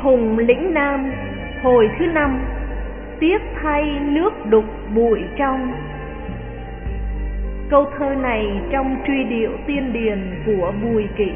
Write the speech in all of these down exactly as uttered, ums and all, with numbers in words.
hùng lĩnh Nam, hồi thứ năm. Tiếc thay nước đục bụi trong. Câu thơ này trong truy điệu tiên điền của Bùi Kỷ.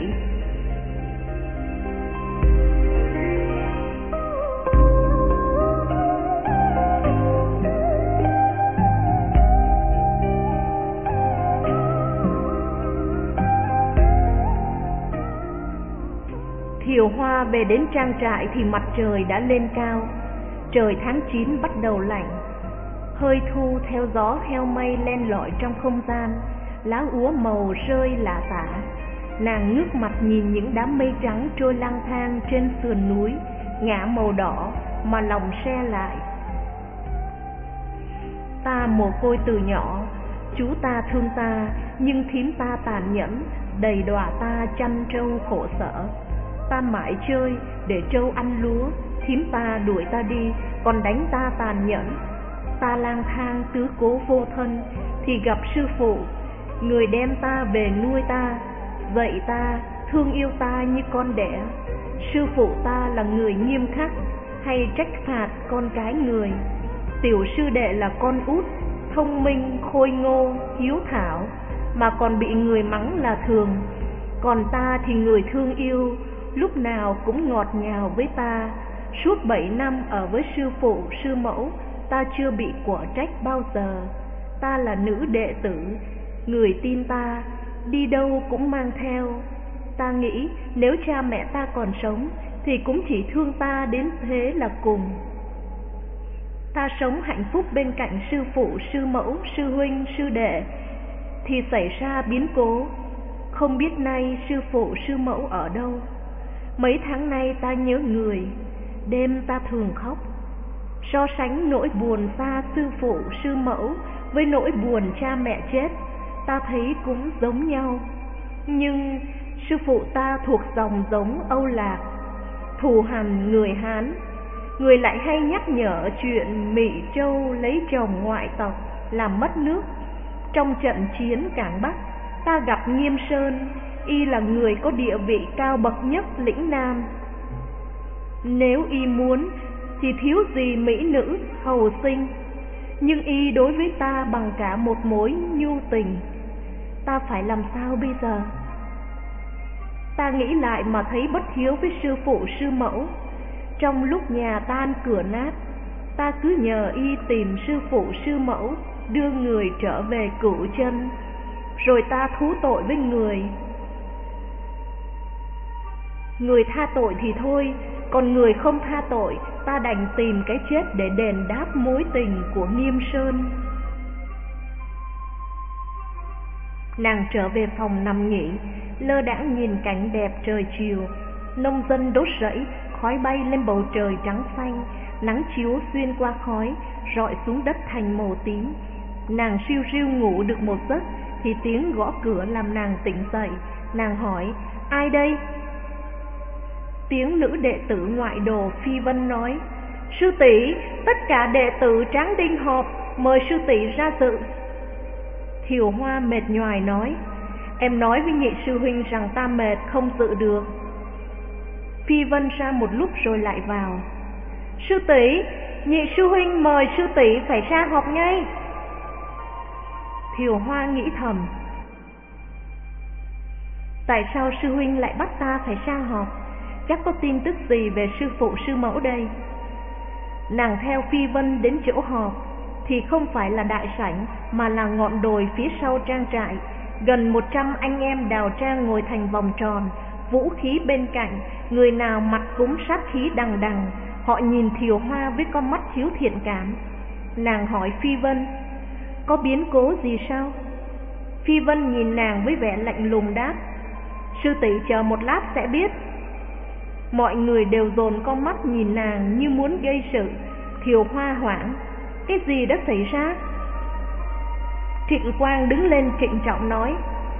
Thiều Hoa về đến trang trại thì mặt trời đã lên cao. Trời tháng chín bắt đầu lạnh. Hơi thu theo gió heo mây len lỏi trong không gian. Lá úa màu rơi lả tả. Nàng ngước mặt nhìn những đám mây trắng trôi lang thang trên sườn núi, ngả màu đỏ mà lòng se lại. Ta mồ côi từ nhỏ, chú ta thương ta, nhưng thím ta tàn nhẫn, đầy đọa ta chăn trâu khổ sở. Ta mãi chơi để trâu ăn lúa, thím ta đuổi ta đi, còn đánh ta tàn nhẫn. Ta lang thang tứ cố vô thân, thì gặp sư phụ, người đem ta về nuôi ta, dạy ta, thương yêu ta như con đẻ. Sư phụ ta là người nghiêm khắc, hay trách phạt con cái người. Tiểu sư đệ là con út, thông minh, khôi ngô, hiếu thảo, mà còn bị người mắng là thường. Còn ta thì người thương yêu, lúc nào cũng ngọt ngào với ta. Suốt bảy năm ở với sư phụ, sư mẫu, ta chưa bị quở trách bao giờ. Ta là nữ đệ tử, người tin ta, đi đâu cũng mang theo. Ta nghĩ nếu cha mẹ ta còn sống thì cũng chỉ thương ta đến thế là cùng. Ta sống hạnh phúc bên cạnh sư phụ, sư mẫu, sư huynh, sư đệ, thì xảy ra biến cố. Không biết nay sư phụ, sư mẫu ở đâu. Mấy tháng nay ta nhớ người, đêm ta thường khóc. So sánh nỗi buồn xa sư phụ, sư mẫu với nỗi buồn cha mẹ chết, ta thấy cũng giống nhau. Nhưng sư phụ ta thuộc dòng giống Âu Lạc, thù hằn người Hán. Người lại hay nhắc nhở chuyện Mỹ Châu lấy chồng ngoại tộc làm mất nước. Trong trận chiến Cảng Bắc, ta gặp Nghiêm Sơn, y là người có địa vị cao bậc nhất lĩnh Nam. Nếu y muốn thì thiếu gì mỹ nữ hầu sinh, nhưng y đối với ta bằng cả một mối nhu tình. Ta phải làm sao bây giờ? Ta nghĩ lại mà thấy bất hiếu với sư phụ, sư mẫu. Trong lúc nhà tan cửa nát, ta cứ nhờ y tìm sư phụ, sư mẫu, đưa người trở về Cửu Chân. Rồi ta thú tội với người. Người tha tội thì thôi, còn người không tha tội, ta đành tìm cái chết để đền đáp mối tình của Nghiêm Sơn. Nàng trở về phòng nằm nghỉ, lơ đãng nhìn cảnh đẹp trời chiều. Nông dân đốt rẫy, khói bay lên bầu trời trắng xanh, nắng chiếu xuyên qua khói, rọi xuống đất thành màu tím. Nàng siêu riu ngủ được một giấc thì tiếng gõ cửa làm nàng tỉnh dậy. Nàng hỏi, ai đây? Tiếng nữ đệ tử ngoại đồ Phi Vân nói, sư tỷ, tất cả đệ tử Tráng Đinh họp, mời sư tỷ ra dự. Thiều Hoa mệt nhoài nói, em nói với nhị sư huynh rằng ta mệt không dự được. Phi Vân ra một lúc rồi lại vào. Sư tỷ, nhị sư huynh mời sư tỷ phải ra họp ngay. Thiều Hoa nghĩ thầm, tại sao sư huynh lại bắt ta phải ra họp? Chắc có tin tức gì về sư phụ, sư mẫu đây. Nàng theo Phi Vân đến chỗ họp thì không phải là đại sảnh, mà là ngọn đồi phía sau trang trại. Gần một trăm anh em đào trang ngồi thành vòng tròn, vũ khí bên cạnh, người nào mặt cũng sát khí đằng đằng. Họ nhìn Thiều Hoa với con mắt thiếu thiện cảm. Nàng hỏi Phi Vân, có biến cố gì sao? Phi Vân nhìn nàng với vẻ lạnh lùng đáp, sư tỷ chờ một lát sẽ biết. Mọi người đều dồn con mắt nhìn nàng như muốn gây sự. Thiều Hoa hoảng, cái gì đã xảy ra? Trịnh Quang đứng lên trịnh trọng nói,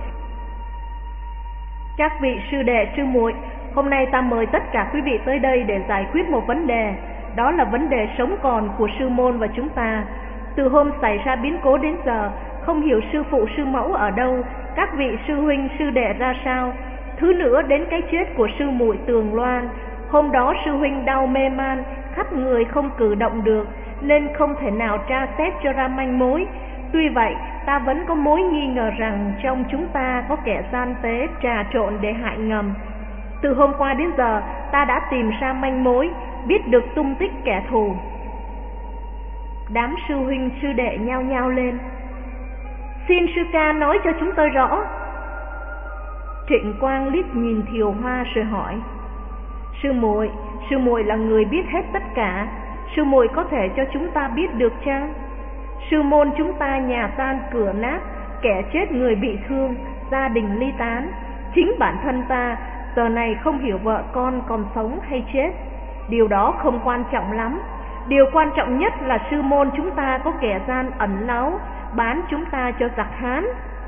các vị sư đệ, sư muội, hôm nay ta mời tất cả quý vị tới đây để giải quyết một vấn đề. Đó là vấn đề sống còn của sư môn và chúng ta. Từ hôm xảy ra biến cố đến giờ, không hiểu sư phụ, sư mẫu ở đâu, các vị sư huynh, sư đệ ra sao. Thứ nữa, đến cái chết của sư muội Tường Loan, Hôm đó sư huynh đau mê man, khắp người không cử động được, nên không thể nào tra xét cho ra manh mối. Tuy vậy, ta vẫn có mối nghi ngờ rằng trong chúng ta có kẻ gian tế trà trộn để hại ngầm. Từ hôm qua đến giờ, ta đã tìm ra manh mối, biết được tung tích kẻ thù. Đám sư huynh sư đệ nhao nhao lên. Xin sư ca nói cho chúng tôi rõ. Trịnh Quang liếc nhìn Thiều Hoa rồi hỏi. Sư muội, sư muội là người biết hết tất cả, sư muội có thể cho chúng ta biết được chăng? Sư môn chúng ta nhà tan cửa nát, kẻ chết người bị thương, gia đình ly tán. Chính bản thân ta giờ này không hiểu vợ con còn sống hay chết. Điều đó không quan trọng lắm. Điều quan trọng nhất là sư môn chúng ta có kẻ gian ẩn náu, bán chúng ta cho giặc Hán.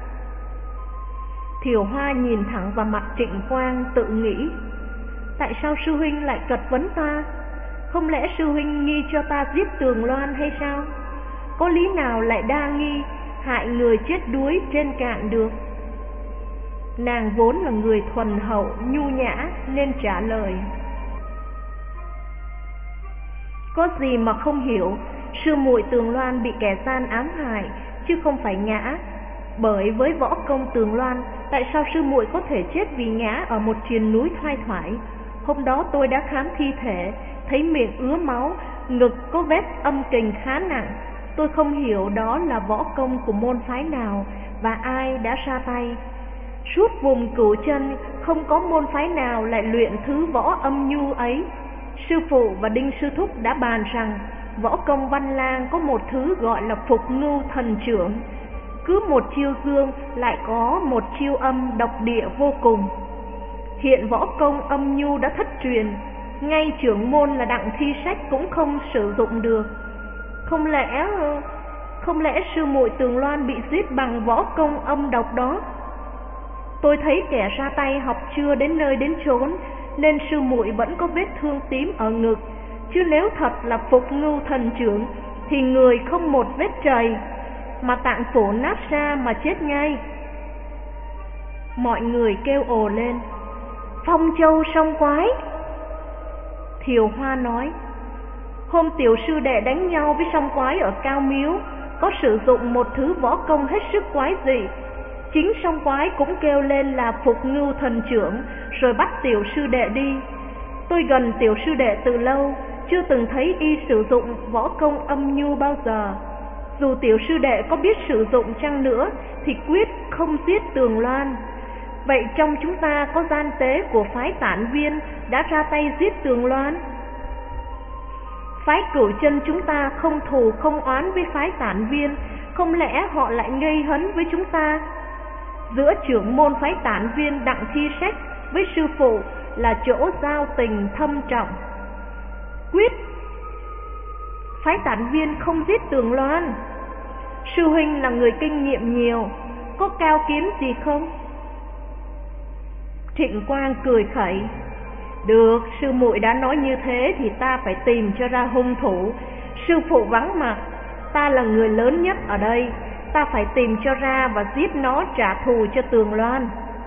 Thiều Hoa nhìn thẳng vào mặt Trịnh Quang tự nghĩ. Tại sao sư huynh lại cật vấn ta? Không lẽ sư huynh nghi cho ta giết Tường Loan hay sao? Có lý nào lại đa nghi hại người chết đuối trên cạn được? Nàng vốn là người thuần hậu, nhu nhã nên trả lời. Có gì mà không hiểu, sư muội Tường Loan bị kẻ gian ám hại, chứ không phải ngã. Bởi với võ công Tường Loan, tại sao sư muội có thể chết vì ngã ở một triền núi thoai thoải? Hôm đó tôi đã khám thi thể, thấy miệng ứa máu, ngực có vết âm kình khá nặng. Tôi không hiểu đó là võ công của môn phái nào và ai đã ra tay. Suốt vùng Cửu Chân không có môn phái nào lại luyện thứ võ âm nhu ấy. Sư phụ và Đinh sư thúc đã bàn rằng võ công Văn Lang có một thứ gọi là Phục Ngưu Thần Trưởng. Cứ một chiêu dương lại có một chiêu âm độc địa vô cùng. Hiện võ công âm nhu đã thất truyền, ngay trưởng môn là Đặng Thi Sách cũng không sử dụng được. Không lẽ không lẽ sư muội Tường Loan bị giết bằng võ công âm độc đó? Tôi thấy kẻ ra tay học chưa đến nơi đến chốn, nên sư muội vẫn có vết thương tím ở ngực. Chứ nếu thật là Phục Ngưu Thần Trưởng thì người không một vết trầy, mà tạng phủ nát ra mà chết ngay. Mọi người kêu ồ lên. Phong Châu song quái. Thiều Hoa nói. Hôm tiểu sư đệ đánh nhau với song quái ở Cao Miếu, có sử dụng một thứ võ công hết sức quái dị. Chính song quái cũng kêu lên là Phục Ngưu Thần Trưởng, rồi bắt tiểu sư đệ đi. Tôi gần tiểu sư đệ từ lâu, chưa từng thấy y sử dụng võ công âm nhu bao giờ. Dù tiểu sư đệ có biết sử dụng chăng nữa thì quyết không giết Tường Loan. Vậy trong chúng ta có gian tế của phái Tản Viên đã ra tay giết Tường Loan? Phái Cửu Chân chúng ta không thù không oán với phái Tản Viên, không lẽ họ lại ngây hấn với chúng ta? Giữa trưởng môn phái Tản Viên Đặng Thi Sách với sư phụ là chỗ giao tình thâm trọng. Quyết phái Tản Viên không giết Tường Loan. Sư huynh là người kinh nghiệm nhiều, có cao kiến gì không? Trịnh Quang cười khẩy. Được, sư muội đã nói như thế thì ta phải tìm cho ra hung thủ. Sư phụ vắng mặt, ta là người lớn nhất ở đây, ta phải tìm cho ra và giết nó trả thù cho Tường Loan.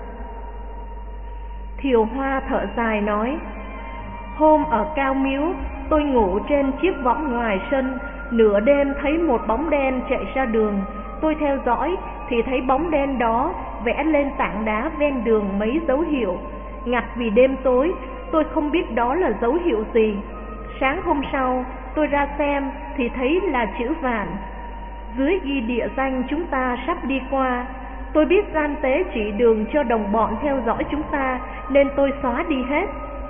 Thiều Hoa thở dài nói. Hôm ở Cao Miếu, tôi ngủ trên chiếc võng ngoài sân, nửa đêm thấy một bóng đen chạy ra đường. Tôi theo dõi thì thấy bóng đen đó vẽ lên tảng đá ven đường mấy dấu hiệu. Ngặt vì đêm tối, tôi không biết đó là dấu hiệu gì. Sáng hôm sau, tôi ra xem thì thấy là chữ Vạn. Dưới ghi địa danh chúng ta sắp đi qua. Tôi biết gian tế chỉ đường cho đồng bọn theo dõi chúng ta, nên tôi xóa đi hết.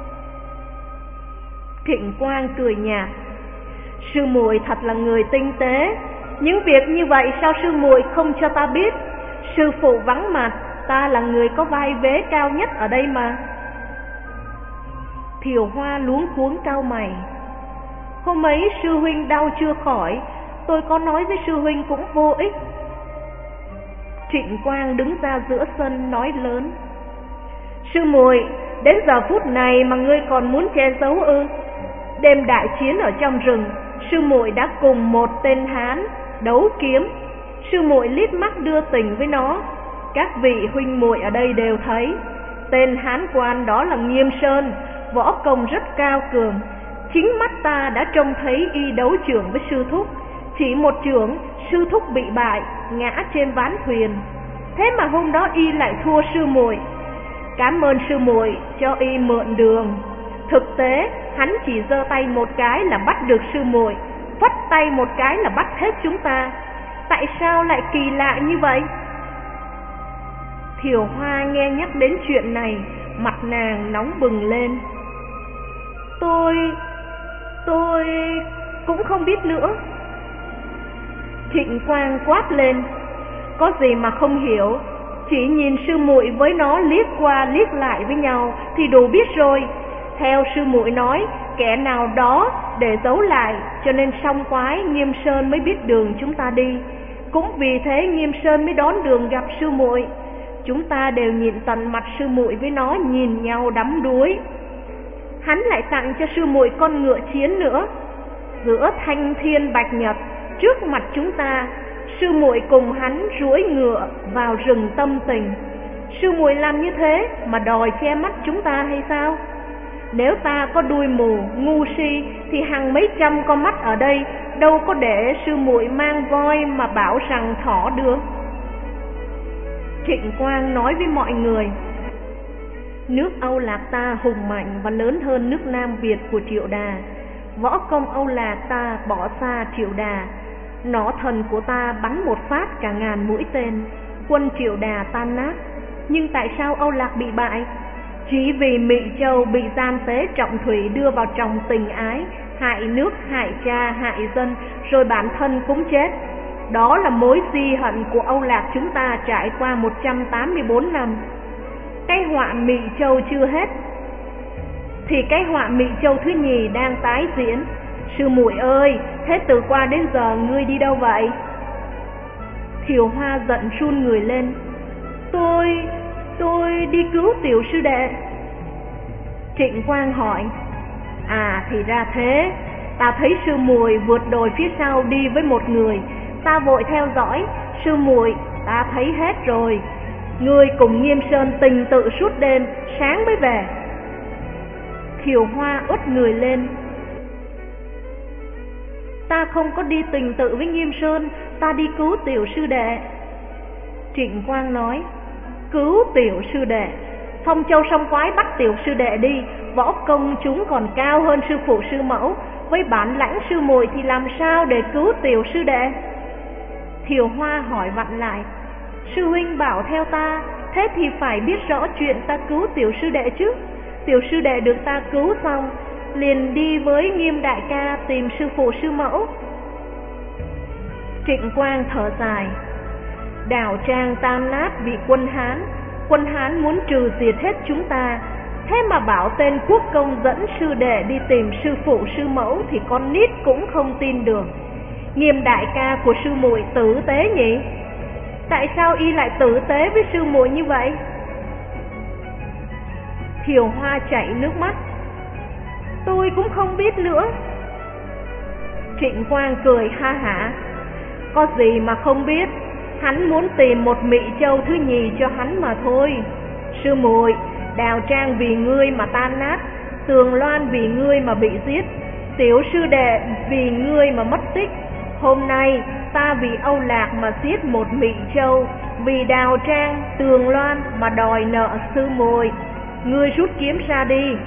Trịnh Quang cười nhạt. Sư muội thật là người tinh tế. Những việc như vậy sao sư muội không cho ta biết? Sư phụ vắng mặt, ta là người có vai vế cao nhất ở đây mà. Thiều Hoa luống cuống cau mày. Hôm ấy sư huynh đau chưa khỏi, tôi có nói với sư huynh cũng vô ích. Trịnh Quang đứng ra giữa sân nói lớn. Sư muội, đến giờ phút này mà ngươi còn muốn che giấu ư? Đêm đại chiến ở trong rừng, sư muội đã cùng một tên Hán đấu kiếm. Sư muội liếc mắt đưa tình với nó. Các vị huynh muội ở đây đều thấy. Tên Hán quan đó là Nghiêm Sơn, võ công rất cao cường. Chính mắt ta đã trông thấy y đấu chưởng với sư thúc. Chỉ một chưởng, sư thúc bị bại, ngã trên ván thuyền. Thế mà hôm đó y lại thua sư muội. Cảm ơn sư muội cho y mượn đường. Thực tế, hắn chỉ giơ tay một cái là bắt được sư muội, phất tay một cái là bắt hết chúng ta. Tại sao lại kỳ lạ như vậy? Thiều Hoa nghe nhắc đến chuyện này, mặt nàng nóng bừng lên. Tôi... tôi... cũng không biết nữa. Trịnh Quang quát lên. Có gì mà không hiểu, chỉ nhìn sư muội với nó liếc qua liếc lại với nhau thì đủ biết rồi. Theo sư muội nói, kẻ nào đó để giấu lại, cho nên song quái Nghiêm Sơn mới biết đường chúng ta đi. Cũng vì thế Nghiêm Sơn mới đón đường gặp sư muội. Chúng ta đều nhìn tận mặt sư muội với nó nhìn nhau đắm đuối. Hắn lại tặng cho sư muội con ngựa chiến nữa. Giữa thanh thiên bạch nhật, trước mặt chúng ta, sư muội cùng hắn duỗi ngựa vào rừng tâm tình. Sư muội làm như thế mà đòi che mắt chúng ta hay sao? Nếu ta có đuôi mù, ngu si thì hàng mấy trăm con mắt ở đây đâu có để sư muội mang voi mà bảo rằng thỏ được. Trịnh Quang nói với mọi người, nước Âu Lạc ta hùng mạnh và lớn hơn nước Nam Việt của Triệu Đà. Võ công Âu Lạc ta bỏ xa Triệu Đà. Nỏ thần của ta bắn một phát cả ngàn mũi tên, quân Triệu Đà tan nát. Nhưng tại sao Âu Lạc bị bại? Chỉ vì Mị Châu bị gian tế trọng thủy đưa vào tròng tình ái, hại nước, hại cha, hại dân, rồi bản thân cũng chết. Đó là mối di hận của Âu Lạc chúng ta trải qua một trăm tám mươi bốn năm. Cái họa Mị Châu chưa hết, thì cái họa Mị Châu thứ nhì đang tái diễn. Sư muội ơi, thế từ qua đến giờ ngươi đi đâu vậy? Thiều Hoa giận run người lên. Tôi, tôi đi cứu tiểu sư đệ. Trịnh Quang hỏi, à thì ra thế. Ta thấy sư muội vượt đồi phía sau đi với một người, ta vội theo dõi. Sư muội, ta thấy hết rồi. Ngươi cùng Nghiêm Sơn tình tự suốt đêm, sáng mới về. Thiều Hoa ướt người lên. Ta không có đi tình tự với Nghiêm Sơn, ta đi cứu tiểu sư đệ. Trịnh Quang nói, cứu tiểu sư đệ? Phong Châu song quái bắt tiểu sư đệ đi, võ công chúng còn cao hơn sư phụ sư mẫu, với bản lãnh sư muội thì làm sao để cứu tiểu sư đệ? Thiều Hoa hỏi vặn lại, sư huynh bảo theo ta, thế thì phải biết rõ chuyện ta cứu tiểu sư đệ chứ. Tiểu sư đệ được ta cứu xong, liền đi với Nghiêm đại ca tìm sư phụ sư mẫu. Trịnh Quang thở dài, Đào Trang tan nát vì quân Hán. Quân Hán muốn trừ diệt hết chúng ta, thế mà bảo tên quốc công dẫn sư đệ đi tìm sư phụ sư mẫu thì con nít cũng không tin được. Nghiêm đại ca của sư muội tử tế nhỉ? Tại sao y lại tử tế với sư muội như vậy? Thiều Hoa chảy nước mắt. Tôi cũng không biết nữa. Trịnh Quang cười ha hả. Có gì mà không biết, hắn muốn tìm một Mị Châu thứ nhì cho hắn mà thôi. Sư muội, Đào Trang vì ngươi mà tan nát, Tường Loan vì ngươi mà bị giết, tiểu sư đệ vì ngươi mà mất tích. Hôm nay ta vì Âu Lạc mà giết một Mị Châu, vì Đào Trang, Tường Loan mà đòi nợ sư muội. Ngươi rút kiếm ra đi.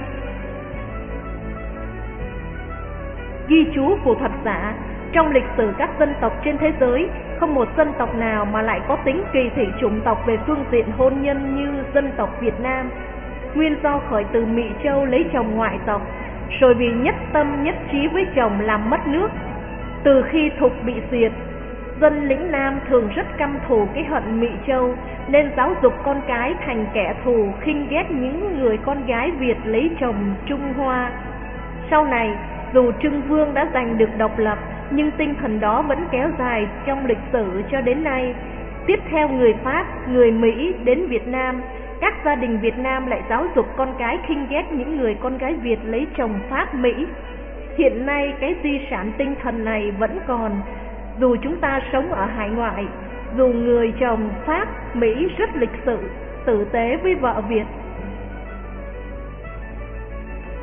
Ghi chú của thuật giả, trong lịch sử các dân tộc trên thế giới, không một dân tộc nào mà lại có tính kỳ thị chủng tộc về phương diện hôn nhân như dân tộc Việt Nam. Nguyên do khởi từ Mị Châu lấy chồng ngoại tộc, rồi vì nhất tâm nhất trí với chồng làm mất nước. Từ khi Thục bị diệt, dân lĩnh Nam thường rất căm thù cái hận Mị Châu, nên giáo dục con cái thành kẻ thù, khinh ghét những người con gái Việt lấy chồng Trung Hoa. Sau này, dù Trưng Vương đã giành được độc lập, nhưng tinh thần đó vẫn kéo dài trong lịch sử cho đến nay. Tiếp theo người Pháp, người Mỹ đến Việt Nam, các gia đình Việt Nam lại giáo dục con cái khinh ghét những người con gái Việt lấy chồng Pháp Mỹ. Hiện nay cái di sản tinh thần này vẫn còn, dù chúng ta sống ở hải ngoại, dù người chồng Pháp Mỹ rất lịch sự, tử tế với vợ Việt.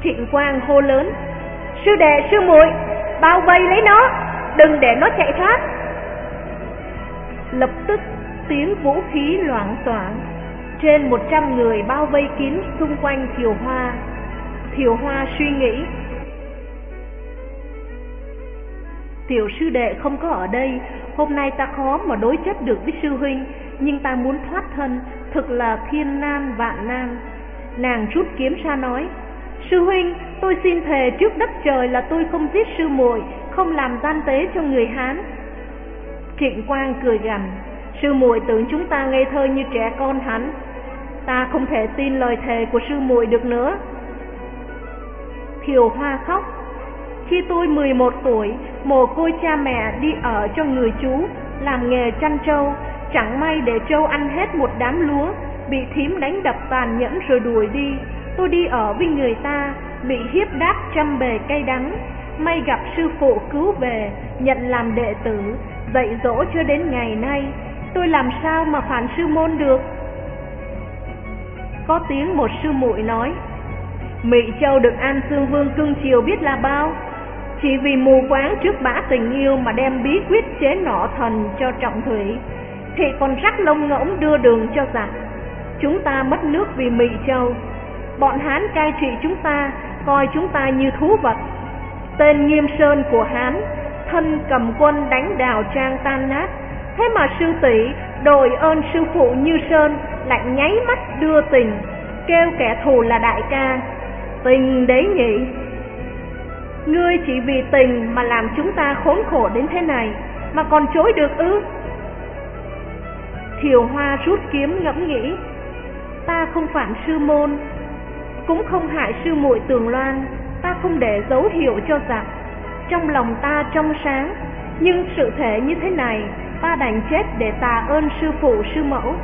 Trịnh Quang hô lớn: Sư đệ sư muội, bao vây lấy nó, đừng để nó chạy thoát. Lập tức tiếng vũ khí loảng xoảng, trên một trăm người bao vây kín xung quanh Thiều Hoa. Thiều Hoa suy nghĩ: Tiểu sư đệ không có ở đây, hôm nay ta khó mà đối chất được với sư huynh, nhưng ta muốn thoát thân, thực là thiên nan vạn nan. Nàng rút kiếm ra nói: Sư huynh, tôi xin thề trước đất trời là tôi không giết sư muội, không làm gian tế cho người Hán. Trịnh Quang cười gằn: Sư muội tưởng chúng ta ngây thơ như trẻ con hắn, ta không thể tin lời thề của sư muội được nữa. Thiều Hoa khóc: Khi tôi mười một tuổi, mồ côi cha mẹ đi ở cho người chú, làm nghề chăn trâu, chẳng may để trâu ăn hết một đám lúa, bị thím đánh đập tàn nhẫn rồi đuổi đi. Tôi đi ở với người ta, bị hiếp đáp trăm bề cay đắng, may gặp sư phụ cứu về, nhận làm đệ tử, dạy dỗ cho đến ngày nay. Tôi làm sao mà phản sư môn được? Có tiếng một sư muội nói: Mị Châu được An Xương Vương cưng chiều biết là bao, chỉ vì mù quáng trước bã tình yêu mà đem bí quyết chế nọ thần cho Trọng Thủy, thì còn rắc lông ngỗng đưa đường cho giặc. Chúng ta mất nước vì Mị Châu, bọn Hán cai trị chúng ta, coi chúng ta như thú vật. Tên Nghiêm Sơn của Hán, thân cầm quân đánh Đào Trang tan nát, thế mà sư tỷ đồi ơn sư phụ Như Sơn lại nháy mắt đưa tình, kêu kẻ thù là đại ca. Tình đấy nhỉ? Ngươi chỉ vì tình mà làm chúng ta khốn khổ đến thế này, mà còn chối được ư? Thiều Hoa rút kiếm ngẫm nghĩ: Ta không phản sư môn, cũng không hại sư muội Tường Loan, ta không để dấu hiệu cho giặc, trong lòng ta trong sáng, nhưng sự thể như thế này, ta đành chết để tạ ơn sư phụ sư mẫu.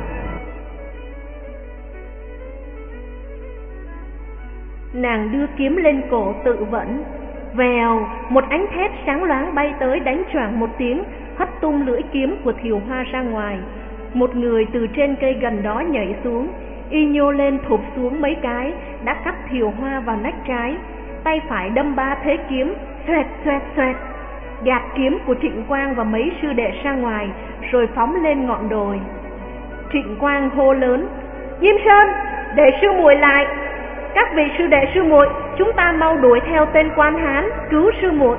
Nàng đưa kiếm lên cổ tự vẫn. Vèo, một ánh thép sáng loáng bay tới đánh choảng một tiếng, hất tung lưỡi kiếm của Thiều Hoa ra ngoài. Một người từ trên cây gần đó nhảy xuống, y nhô lên thụp xuống mấy cái, đã cắt Thiều Hoa vào nách trái. Tay phải đâm ba thế kiếm, xoẹt xoẹt xoẹt, gạt kiếm của Trịnh Quang và mấy sư đệ ra ngoài, rồi phóng lên ngọn đồi. Trịnh Quang hô lớn: Diêm Sơn, để sư muội lại. Các vị sư đệ sư muội, chúng ta mau đuổi theo tên quan Hán, cứu sư muội.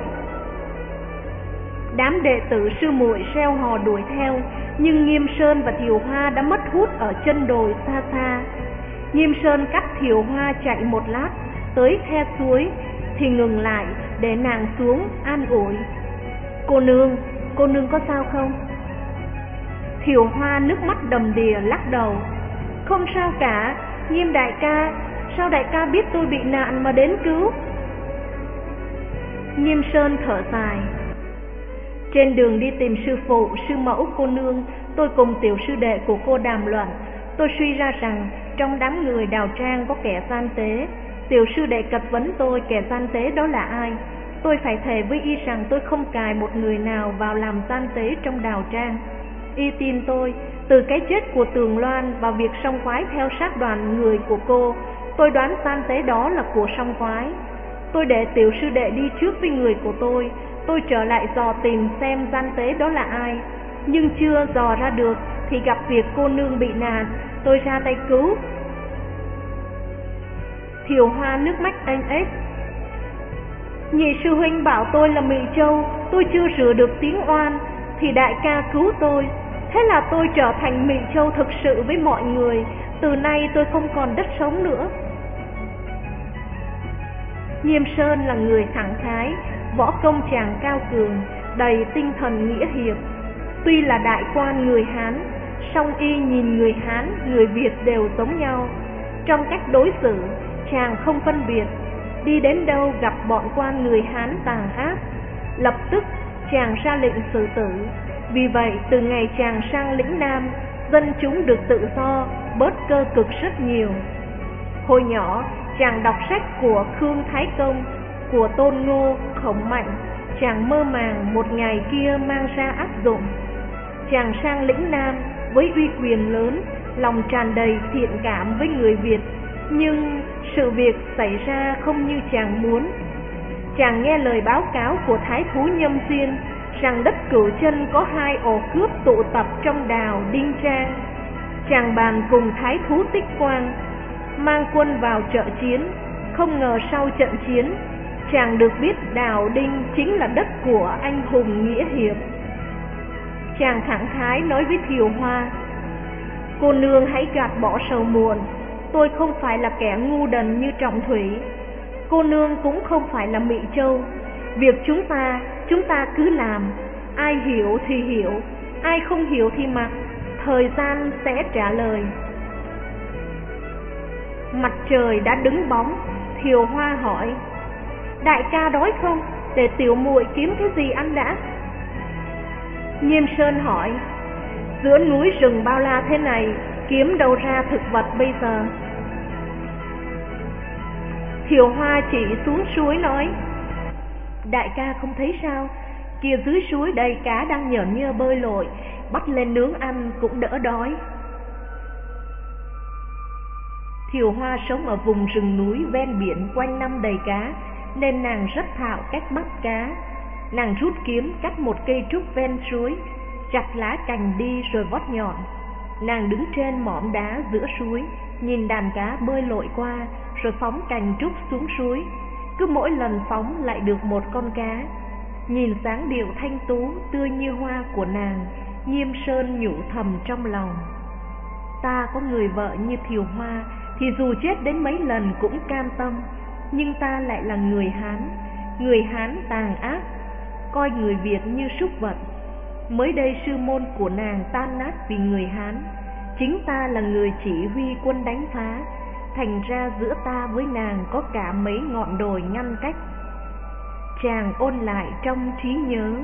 Đám đệ tử sư muội reo hò đuổi theo, nhưng Nghiêm Sơn và Thiều Hoa đã mất hút ở chân đồi xa xa. Nghiêm Sơn cắt Thiều Hoa chạy một lát, tới khe suối thì ngừng lại để nàng xuống an ủi: Cô nương, cô nương có sao không? Thiều Hoa nước mắt đầm đìa lắc đầu: Không sao cả, Nghiêm đại ca, sao đại ca biết tôi bị nạn mà đến cứu? Nghiêm Sơn thở dài: Trên đường đi tìm sư phụ, sư mẫu cô nương, tôi cùng tiểu sư đệ của cô đàm luận. Tôi suy ra rằng trong đám người Đào Trang có kẻ gian tế. Tiểu sư đệ cật vấn tôi kẻ gian tế đó là ai. Tôi phải thề với y rằng tôi không cài một người nào vào làm gian tế trong Đào Trang. Y tin tôi, từ cái chết của Tường Loan và việc song quái theo sát đoàn người của cô, tôi đoán gian tế đó là của song quái. Tôi để tiểu sư đệ đi trước với người của tôi, tôi trở lại dò tìm xem gian tế đó là ai. Nhưng chưa dò ra được thì gặp việc cô nương bị nạn, tôi ra tay cứu. Thiều Hoa nước mắt ênh ếch: Nhị sư huynh bảo tôi là Mị Châu, tôi chưa rửa được tiếng oan, thì đại ca cứu tôi. Thế là tôi trở thành Mị Châu thực sự với mọi người, từ nay tôi không còn đất sống nữa. Nghiêm Sơn là người thẳng khái, võ công chàng cao cường, đầy tinh thần nghĩa hiệp. Tuy là đại quan người Hán, song y nhìn người Hán, người Việt đều giống nhau. Trong cách đối xử, chàng không phân biệt, đi đến đâu gặp bọn quan người Hán tàn ác, lập tức chàng ra lệnh xử tử. Vì vậy từ ngày chàng sang lĩnh Nam, dân chúng được tự do, bớt cơ cực rất nhiều. Hồi nhỏ, chàng đọc sách của Khương Thái Công, của Tôn Ngô, Khổng Mạnh, chàng mơ màng một ngày kia mang ra áp dụng. Chàng sang lĩnh Nam với uy quyền lớn, lòng tràn đầy thiện cảm với người Việt, nhưng Sự việc xảy ra không như chàng muốn. Chàng nghe lời báo cáo của thái thú Nhâm Diên rằng đất Cửu Chân có hai ổ cướp tụ tập trong đào Đinh Trang. Chàng bàn cùng thái thú Tích Quang mang quân vào trợ chiến. Không ngờ sau trận chiến, chàng được biết đào Đinh chính là đất của anh hùng nghĩa hiệp. Chàng thẳng thái nói với Thiều Hoa: cô nương hãy gạt bỏ sầu muộn, tôi không phải là kẻ ngu đần như Trọng Thủy, cô nương cũng không phải là Mị Châu. Việc chúng ta, chúng ta cứ làm, ai hiểu thì hiểu, ai không hiểu thì mặc, thời gian sẽ trả lời. Mặt trời đã đứng bóng, Thiều Hoa hỏi: đại ca đói không, để tiểu muội kiếm cái gì ăn đã. Nghiêm Sơn hỏi: giữa núi rừng bao la thế này, kiếm đâu ra thực vật bây giờ? Thiều Hoa chỉ xuống suối nói: đại ca không thấy sao, kia dưới suối đầy cá đang nhởn nhơ bơi lội, bắt lên nướng ăn cũng đỡ đói. Thiều Hoa sống ở vùng rừng núi ven biển quanh năm đầy cá, nên nàng rất thạo cách bắt cá. Nàng rút kiếm cắt một cây trúc ven suối, chặt lá cành đi rồi vót nhọn. Nàng đứng trên mỏm đá giữa suối, nhìn đàn cá bơi lội qua, rồi phóng cành trúc xuống suối. Cứ mỗi lần phóng lại được một con cá. Nhìn dáng điệu thanh tú tươi như hoa của nàng, Nghiêm Sơn nhủ thầm trong lòng: ta có người vợ như Thiều Hoa thì dù chết đến mấy lần cũng cam tâm. Nhưng ta lại là người Hán, người Hán tàn ác, coi người Việt như súc vật. Mới đây sư môn của nàng tan nát vì người Hán, chính ta là người chỉ huy quân đánh phá, thành ra giữa ta với nàng có cả mấy ngọn đồi ngăn cách. Chàng ôn lại trong trí nhớ: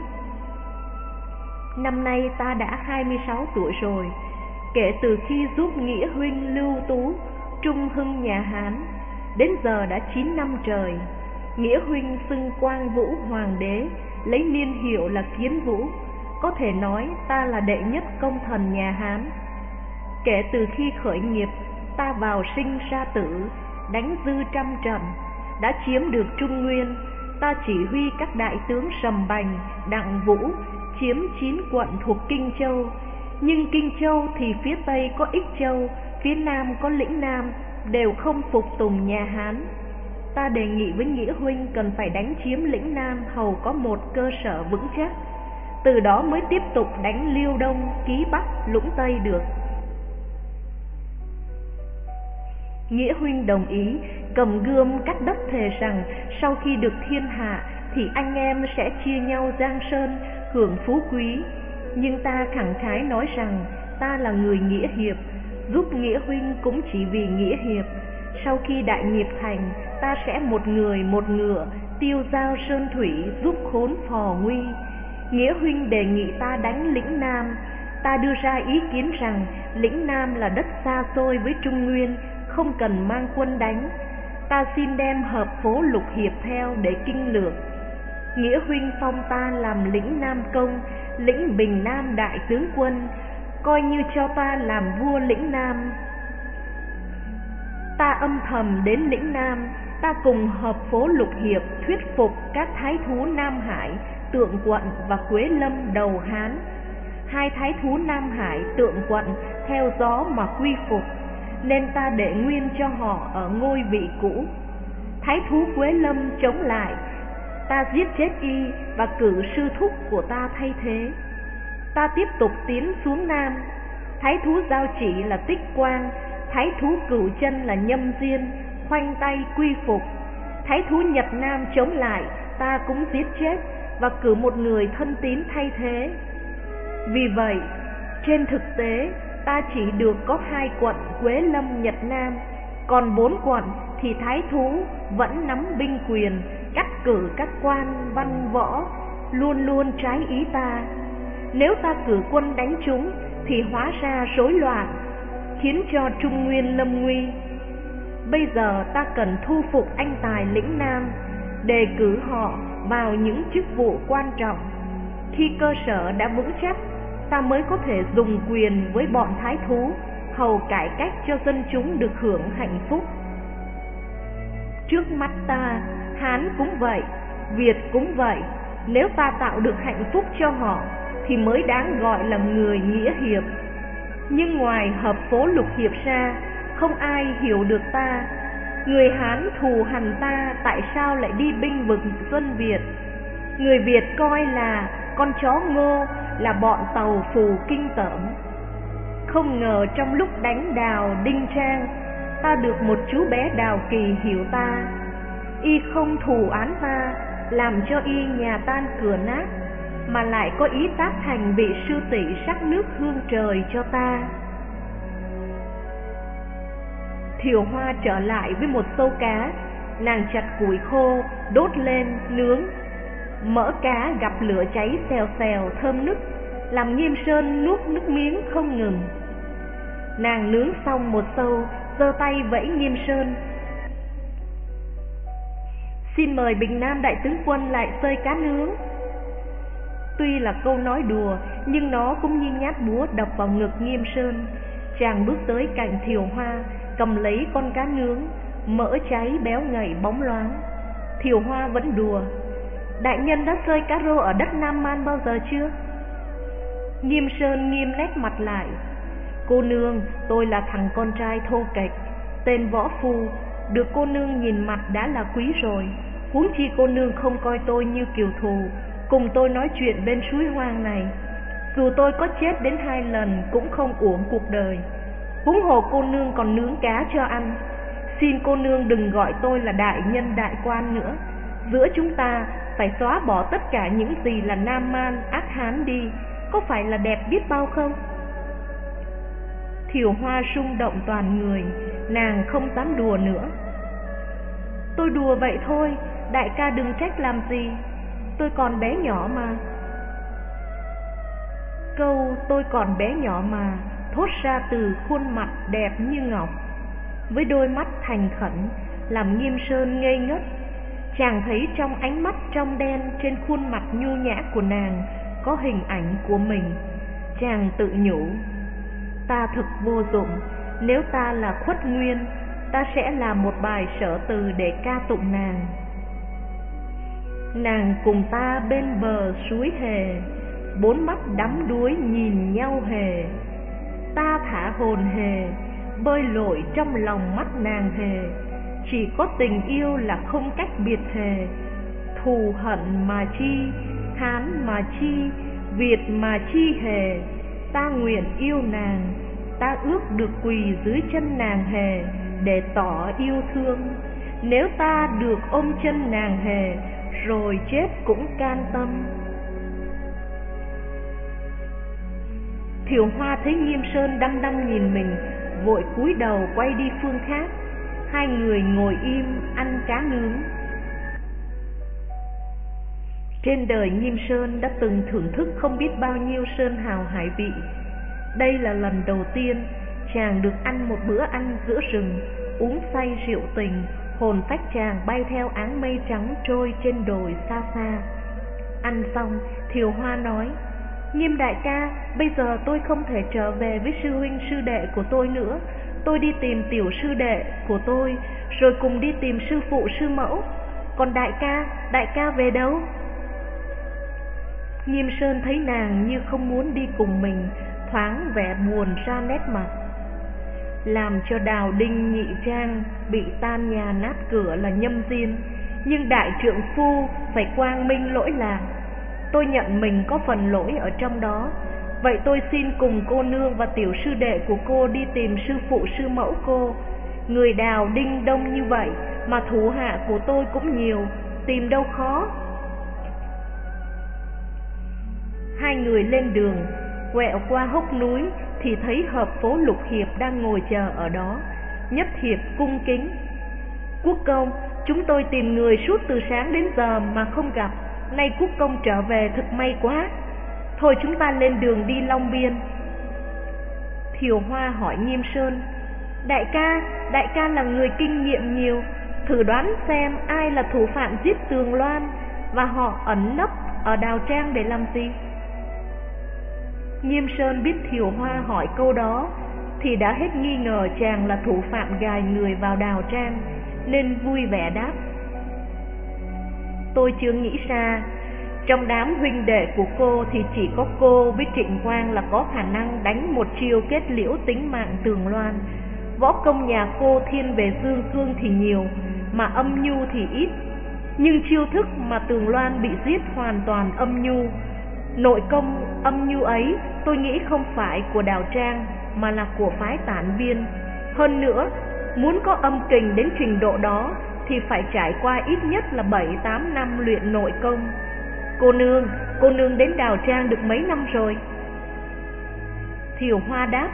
năm nay ta đã hai mươi sáu tuổi rồi, kể từ khi giúp Nghĩa huynh Lưu Tú trung hưng nhà Hán, đến giờ đã chín năm trời. Nghĩa huynh xưng Quang Vũ Hoàng đế, lấy niên hiệu là Kiến Vũ, có thể nói ta là đệ nhất công thần nhà Hán. Kể từ khi khởi nghiệp, ta vào sinh ra tử, đánh dư trăm trận, đã chiếm được Trung Nguyên. Ta chỉ huy các đại tướng Sầm Bành, Đặng Vũ chiếm chín quận thuộc Kinh Châu. Nhưng Kinh Châu thì phía Tây có Ích Châu, phía Nam có Lĩnh Nam, đều không phục tùng nhà Hán. Ta đề nghị với Nghĩa huynh cần phải đánh chiếm Lĩnh Nam hầu có một cơ sở vững chắc, từ đó mới tiếp tục đánh Liêu Đông, Ký Bắc, Lũng Tây được. Nghĩa huynh đồng ý, cầm gươm cắt đất thề rằng sau khi được thiên hạ thì anh em sẽ chia nhau giang sơn, hưởng phú quý. Nhưng ta khẳng khái nói rằng ta là người nghĩa hiệp, giúp Nghĩa huynh cũng chỉ vì nghĩa hiệp. Sau khi đại nghiệp thành, ta sẽ một người một ngựa tiêu giao sơn thủy, giúp khốn phò nguy. Nghĩa huynh đề nghị ta đánh Lĩnh Nam, ta đưa ra ý kiến rằng Lĩnh Nam là đất xa xôi với Trung Nguyên, không cần mang quân đánh. Ta xin đem hợp phố Lục Hiệp theo để kinh lược. Nghĩa huynh phong ta làm Lĩnh Nam công, lĩnh Bình Nam đại tướng quân, coi như cho ta làm vua Lĩnh Nam. Ta âm thầm đến Lĩnh Nam, ta cùng hợp phố Lục Hiệp thuyết phục các thái thú Nam Hải, Tượng Quận và Quế Lâm đầu Hán. Hai thái thú Nam Hải, Tượng Quận theo gió mà quy phục, nên ta để nguyên cho họ ở ngôi vị cũ. Thái thú Quế Lâm chống lại, ta giết chết y và cử sư thúc của ta thay thế. Ta tiếp tục tiến xuống Nam, thái thú Giao Chỉ là Tích Quang, thái thú Cửu Chân là Nhâm Diên, khoanh tay quy phục. Thái thú Nhật Nam chống lại, ta cũng giết chết và cử một người thân tín thay thế. Vì vậy, trên thực tế, ta chỉ được có hai quận Quế Lâm Nhật Nam, còn bốn quận thì thái thú vẫn nắm binh quyền, cắt cử các quan văn võ, luôn luôn trái ý ta. Nếu ta cử quân đánh chúng thì hóa ra rối loạn, khiến cho Trung Nguyên lâm nguy. Bây giờ ta cần thu phục anh tài Lĩnh Nam, đề cử họ vào những chức vụ quan trọng. Khi cơ sở đã vững chắc, ta mới có thể dùng quyền với bọn thái thú, hầu cải cách cho dân chúng được hưởng hạnh phúc. Trước mắt ta, Hán cũng vậy, Việt cũng vậy, nếu ta tạo được hạnh phúc cho họ thì mới đáng gọi là người nghĩa hiệp. Nhưng ngoài hợp phố lục hiệp ra, không ai hiểu được ta. Người Hán thù hằn ta, tại sao lại đi binh vực dân Việt? Người Việt coi là con chó ngô, là bọn tàu phù kinh tởm. Không ngờ trong lúc đánh đào Đinh Trang, ta được một chú bé Đào Kỳ hiểu ta. Y không thù án ta, làm cho y nhà tan cửa nát, mà lại có ý tác thành vị sư tỷ sắc nước hương trời cho ta. Thiều Hoa trở lại với một xâu cá, nàng chặt củi khô, đốt lên, nướng. Mỡ cá gặp lửa cháy xèo xèo thơm nức, làm Nghiêm Sơn nuốt nước miếng không ngừng. Nàng nướng xong một xâu, giơ tay vẫy Nghiêm Sơn: "Xin mời Bình Nam đại tướng quân lại xơi cá nướng." Tuy là câu nói đùa, nhưng nó cũng như nhát búa đập vào ngực Nghiêm Sơn. Chàng bước tới cạnh Thiều Hoa, cầm lấy con cá nướng, mỡ cháy béo ngậy bóng loáng. Thiều Hoa vẫn đùa: "Đại nhân đã xơi cá rô ở đất Nam Man bao giờ chưa?" Nghiêm Sơn nghiêm nét mặt lại: "Cô nương, tôi là thằng con trai thô kệch, tên Võ Phu, được cô nương nhìn mặt đã là quý rồi. Huống chi cô nương không coi tôi như kiều thù, cùng tôi nói chuyện bên suối hoang này. Dù tôi có chết đến hai lần cũng không uổng cuộc đời. Huống hồ cô nương còn nướng cá cho ăn. Xin cô nương đừng gọi tôi là đại nhân đại quan nữa. Giữa chúng ta phải xóa bỏ tất cả những gì là Nam Man ác hán đi, có phải là đẹp biết bao không?" Thiều Hoa rung động toàn người, nàng không dám đùa nữa. "Tôi đùa vậy thôi, đại ca đừng trách làm gì, tôi còn bé nhỏ mà." Câu "tôi còn bé nhỏ mà" thốt ra từ khuôn mặt đẹp như ngọc, với đôi mắt thành khẩn, làm Nghiêm Sơn ngây ngất. Chàng thấy trong ánh mắt trong đen trên khuôn mặt nhu nhã của nàng có hình ảnh của mình. Chàng tự nhủ: "Ta thực vô dụng, nếu ta là Khuất Nguyên, ta sẽ làm một bài sở từ để ca tụng nàng. Nàng cùng ta bên bờ suối Hề, bốn mắt đắm đuối nhìn nhau hề. Ta thả hồn hề, bơi lội trong lòng mắt nàng hề. Chỉ có tình yêu là không cách biệt hề. Thù hận mà chi, Hán mà chi, Việt mà chi hề. Ta nguyện yêu nàng, ta ước được quỳ dưới chân nàng hề, để tỏ yêu thương. Nếu ta được ôm chân nàng hề, rồi chết cũng can tâm." Thiều Hoa thấy Nghiêm Sơn đăm đăm nhìn mình, vội cúi đầu quay đi phương khác. Hai người ngồi im ăn cá nướng. Trên đời Nghiêm Sơn đã từng thưởng thức không biết bao nhiêu sơn hào hải vị. Đây là lần đầu tiên chàng được ăn một bữa ăn giữa rừng, uống say rượu tình, hồn phách chàng bay theo áng mây trắng trôi trên đồi xa xa. Ăn xong, Thiều Hoa nói: "Nghiêm đại ca, bây giờ tôi không thể trở về với sư huynh sư đệ của tôi nữa. Tôi đi tìm tiểu sư đệ của tôi, rồi cùng đi tìm sư phụ sư mẫu. Còn đại ca, đại ca về đâu?" Nghiêm Sơn thấy nàng như không muốn đi cùng mình, thoáng vẻ buồn ra nét mặt. Làm cho Đào Đinh Nhị Trang bị tan nhà nát cửa là nhâm diên, nhưng đại trượng phu phải quang minh lỗi lạc. Tôi nhận mình có phần lỗi ở trong đó. Vậy tôi xin cùng cô nương và tiểu sư đệ của cô đi tìm sư phụ sư mẫu cô. Người Đào Đinh đông như vậy, mà thủ hạ của tôi cũng nhiều, tìm đâu khó. Hai người lên đường, quẹo qua hốc núi thì thấy hợp phố Lục Hiệp đang ngồi chờ ở đó. Nhất Hiệp cung kính: "Quốc công, chúng tôi tìm người suốt từ sáng đến giờ mà không gặp. Nay quốc công trở về thật may quá. Thôi chúng ta lên đường đi Long Biên." Thiều Hoa hỏi Nghiêm Sơn: "Đại ca, đại ca là người kinh nghiệm nhiều, thử đoán xem ai là thủ phạm giết Tường Loan, và họ ẩn nấp ở Đào Trang để làm gì?" Nghiêm Sơn biết Thiều Hoa hỏi câu đó thì đã hết nghi ngờ chàng là thủ phạm gài người vào Đào Trang, nên vui vẻ đáp: Tôi chưa nghĩ ra. Trong đám huynh đệ của cô thì chỉ có cô với Trịnh Quang là có khả năng đánh một chiêu kết liễu tính mạng Tường Loan. Võ công nhà cô thiên về dương cương thì nhiều, mà âm nhu thì ít. Nhưng chiêu thức mà Tường Loan bị giết hoàn toàn âm nhu. Nội công âm nhu ấy tôi nghĩ không phải của Đào Trang mà là của phái Tản Viên. Hơn nữa, muốn có âm kình đến trình độ đó thì phải trải qua ít nhất là bảy tám năm luyện nội công. Cô nương, cô nương đến Đào Trang được mấy năm rồi? Thiều Hoa đáp: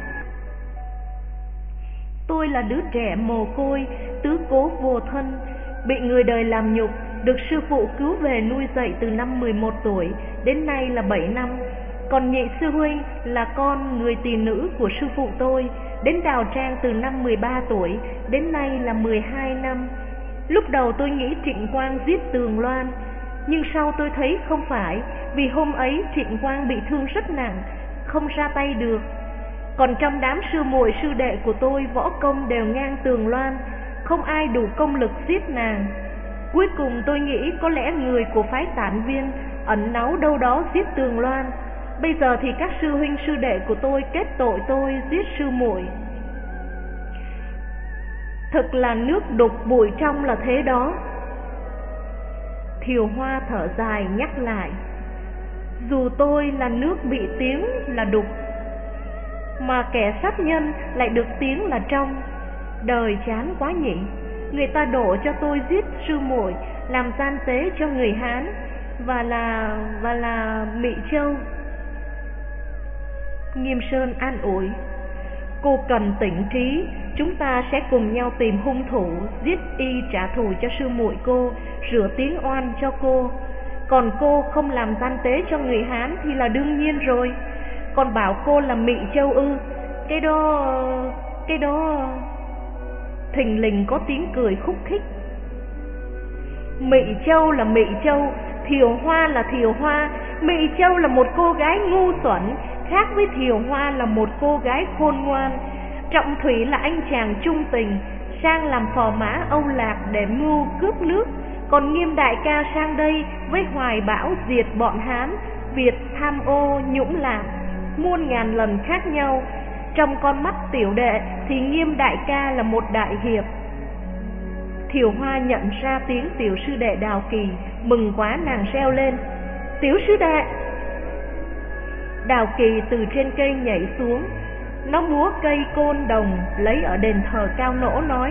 Tôi là đứa trẻ mồ côi, tứ cố vô thân, bị người đời làm nhục, được sư phụ cứu về nuôi dạy từ năm mười một tuổi, đến nay là bảy năm. Còn nhị sư huynh là con người tỳ nữ của sư phụ tôi, đến Đào Trang từ năm mười ba tuổi, đến nay là mười hai năm. Lúc đầu tôi nghĩ Trịnh Quang giết Tường Loan, nhưng sau tôi thấy không phải, vì hôm ấy Trịnh Quang bị thương rất nặng, không ra tay được. Còn trong đám sư muội sư đệ của tôi võ công đều ngang Tường Loan, không ai đủ công lực giết nàng. Cuối cùng tôi nghĩ có lẽ người của phái Tản Viên ẩn náu đâu đó giết Tường Loan. Bây giờ thì các sư huynh sư đệ của tôi kết tội tôi giết sư muội. Thật là nước đục bụi trong là thế đó. Thiều Hoa thở dài nhắc lại: Dù tôi là nước bị tiếng là đục, mà kẻ sát nhân lại được tiếng là trong. Đời chán quá nhỉ. Người ta đổ cho tôi giết sư muội, làm gian tế cho người Hán, và là và là Mị Châu. Nghiêm Sơn an ủi: Cô cần tỉnh trí, chúng ta sẽ cùng nhau tìm hung thủ, giết y trả thù cho sư muội cô, rửa tiếng oan cho cô. Còn cô không làm gian tế cho người Hán thì là đương nhiên rồi. Còn bảo cô là Mị Châu ư? Cái đó... cái đó... Thình lình có tiếng cười khúc khích. Mị Châu là Mị Châu, Thiều Hoa là Thiều Hoa. Mị Châu là một cô gái ngu xuẩn, khác với Thiều Hoa là một cô gái khôn ngoan. Trọng Thủy là anh chàng trung tình, sang làm phò mã Âu Lạc để mưu cướp nước. Còn Nghiêm đại ca sang đây với hoài bão diệt bọn Hán, Việt tham ô nhũng lạc, muôn ngàn lần khác nhau. Trong con mắt tiểu đệ thì Nghiêm đại ca là một đại hiệp. Thiều Hoa nhận ra tiếng tiểu sư đệ Đào Kỳ, mừng quá nàng reo lên: Tiểu sư đệ! Đào Kỳ từ trên cây nhảy xuống, nó múa cây côn đồng lấy ở đền thờ Cao Nỗ nói: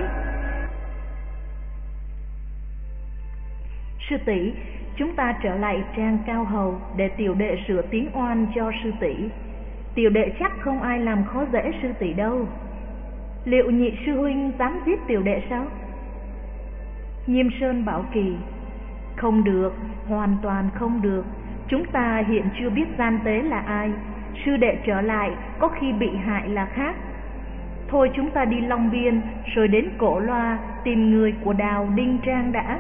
Sư tỷ, chúng ta trở lại trang Cao Hầu để tiểu đệ sửa tiếng oan cho sư tỷ. Tiểu đệ chắc không ai làm khó dễ sư tỷ đâu. Liệu nhị sư huynh dám giết tiểu đệ sao? Nghiêm Sơn bảo Kỳ: Không được, hoàn toàn không được. Chúng ta hiện chưa biết gian tế là ai. Sư đệ trở lại có khi bị hại là khác. Thôi chúng ta đi Long Biên, rồi đến Cổ Loa tìm người của Đào Đinh Trang đã.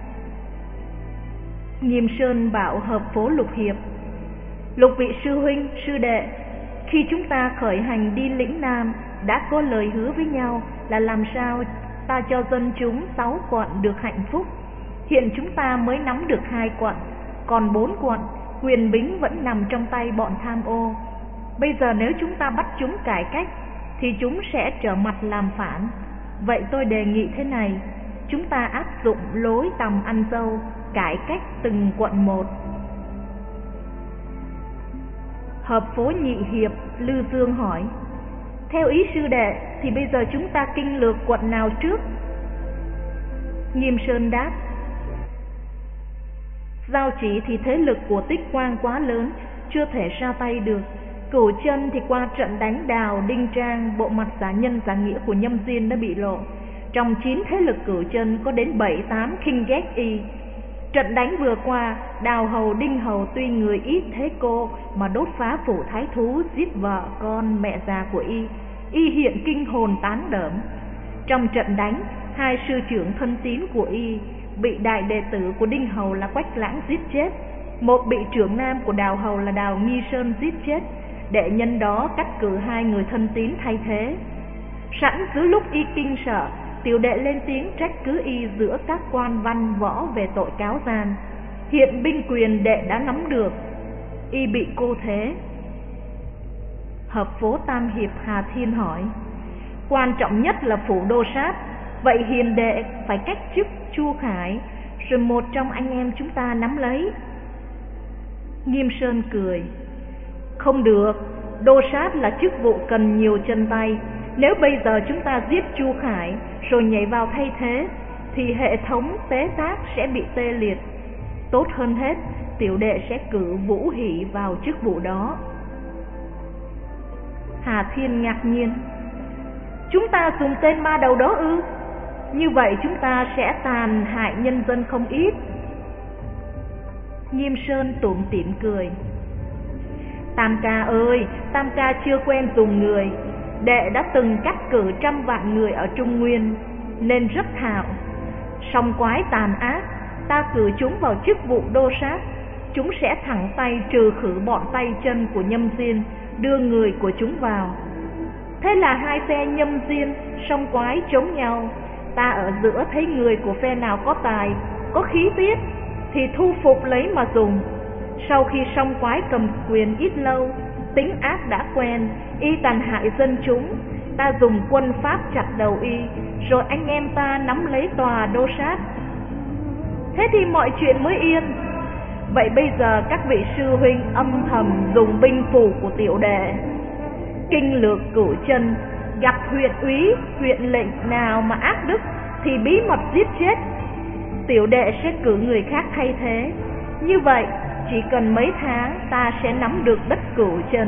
Nghiêm Sơn bảo hợp phố Lục Hiệp: Lục vị sư huynh, sư đệ, khi chúng ta khởi hành đi lĩnh Nam đã có lời hứa với nhau là làm sao ta cho dân chúng sáu quận được hạnh phúc. Hiện chúng ta mới nắm được hai quận, còn bốn quận quyền bính vẫn nằm trong tay bọn tham ô. Bây giờ nếu chúng ta bắt chúng cải cách thì chúng sẽ trở mặt làm phản. Vậy tôi đề nghị thế này: chúng ta áp dụng lối tầm ăn dâu, cải cách từng quận một. Hợp phố Nhị Hiệp, Lư Dương hỏi: Theo ý sư đệ thì bây giờ chúng ta kinh lược quận nào trước? Nghiêm Sơn đáp: Giao Chỉ thì thế lực của Tích Quang quá lớn, chưa thể ra tay được. Cửu Chân thì qua trận đánh Đào Đinh Trang, bộ mặt giả nhân giả nghĩa của Nhâm Diên đã bị lộ. Trong chín thế lực Cửu Chân có đến bảy tám khinh ghét y. Trận đánh vừa qua, Đào Hầu Đinh Hầu tuy người ít thế cô mà đốt phá phủ thái thú, giết vợ con mẹ già của y, y hiện kinh hồn tán đởm. Trong trận đánh, hai sư trưởng thân tín của y bị đại đệ tử của Đinh Hầu là Quách Lãng giết chết, một bị trưởng nam của Đào Hầu là Đào Nghi Sơn giết chết. Đệ nhân đó cắt cử hai người thân tín thay thế. Sẵn giữa lúc y kinh sợ Tiểu đệ lên tiếng trách cứ y giữa các quan văn võ về tội cáo gian. Hiện binh quyền đệ đã nắm được, y bị cô thế. Hợp phố Tam Hiệp Hà Thiên hỏi: quan trọng nhất là phủ đô sát, vậy hiền đệ phải cách chức Chu Khải, rồi một trong anh em chúng ta nắm lấy. Nghiêm Sơn cười: không được, đô sát là chức vụ cần nhiều chân tay. Nếu bây giờ chúng ta giết Chu Khải rồi nhảy vào thay thế thì hệ thống tế tác sẽ bị tê liệt. Tốt hơn hết, tiểu đệ sẽ cử Vũ Hỷ vào chức vụ đó. Hà Thiên ngạc nhiên: chúng ta dùng tên ma đầu đó ư? Như vậy chúng ta sẽ tàn hại nhân dân không ít. Nghiêm Sơn tủm tỉm cười: Tam ca ơi, Tam ca chưa quen dùng người. Đệ đã từng cắt cử trăm vạn người ở Trung Nguyên nên rất thạo. Song quái tàn ác, ta cử chúng vào chức vụ đô sát, chúng sẽ thẳng tay trừ khử bọn tay chân của Nhâm Diên, đưa người của chúng vào. Thế là hai phe Nhâm Diên, song quái chống nhau. Ta ở giữa thấy người của phe nào có tài, có khí tiết thì thu phục lấy mà dùng. Sau khi song quái cầm quyền ít lâu, tính ác đã quen, y tàn hại dân chúng, ta dùng quân pháp chặt đầu y, rồi anh em ta nắm lấy tòa đô sát. Thế thì mọi chuyện mới yên. Vậy bây giờ các vị sư huynh âm thầm dùng binh phủ của tiểu đệ, kinh lược Cửu Chân, gặp huyện úy, huyện lệnh nào mà ác đức thì bí mật giết chết. Tiểu đệ sẽ cử người khác thay thế. Như vậy chỉ cần mấy tháng ta sẽ nắm được đất Cửu Chân.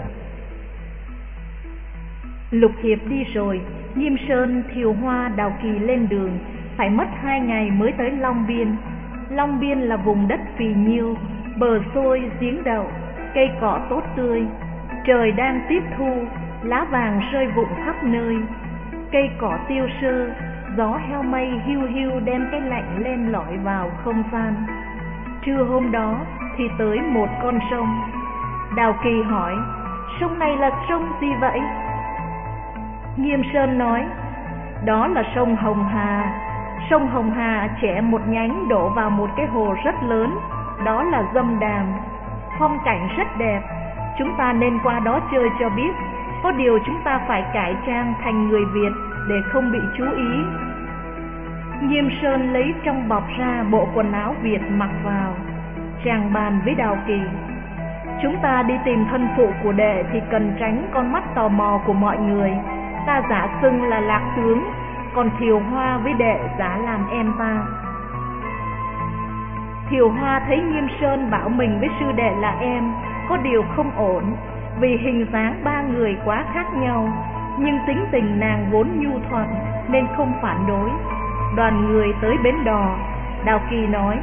Lục Hiệp đi rồi, Nghiêm Sơn, Thiều Hoa, Đào Kỳ lên đường, phải mất hai ngày mới tới Long Biên. Long Biên là vùng đất phì nhiêu, bờ xôi, giếng đậu, cây cỏ tốt tươi. Trời đang tiếp thu, lá vàng rơi vụng khắp nơi. Cây cỏ tiêu sơ, gió heo mây hiu hiu đem cái lạnh len lỏi vào không gian. Trưa hôm đó thì tới một con sông. Đào Kỳ hỏi: sông này là sông gì vậy? Nghiêm Sơn nói: đó là sông Hồng Hà. Sông Hồng Hà chẻ một nhánh đổ vào một cái hồ rất lớn, đó là Dâm Đàm. Phong cảnh rất đẹp, chúng ta nên qua đó chơi cho biết. Có điều chúng ta phải cải trang thành người Việt để không bị chú ý. Nghiêm Sơn lấy trong bọc ra bộ quần áo Việt mặc vào. Chàng bàn với Đào Kỳ: chúng ta đi tìm thân phụ của đệ thì cần tránh con mắt tò mò của mọi người. Ta giả xưng là Lạc tướng, còn Thiều Hoa với đệ giả làm em ta. Thiều Hoa thấy Nghiêm Sơn bảo mình với sư đệ là em, có điều không ổn, vì hình dáng ba người quá khác nhau, nhưng tính tình nàng vốn nhu thuận nên không phản đối. Đoàn người tới bến đò. Đào Kỳ nói: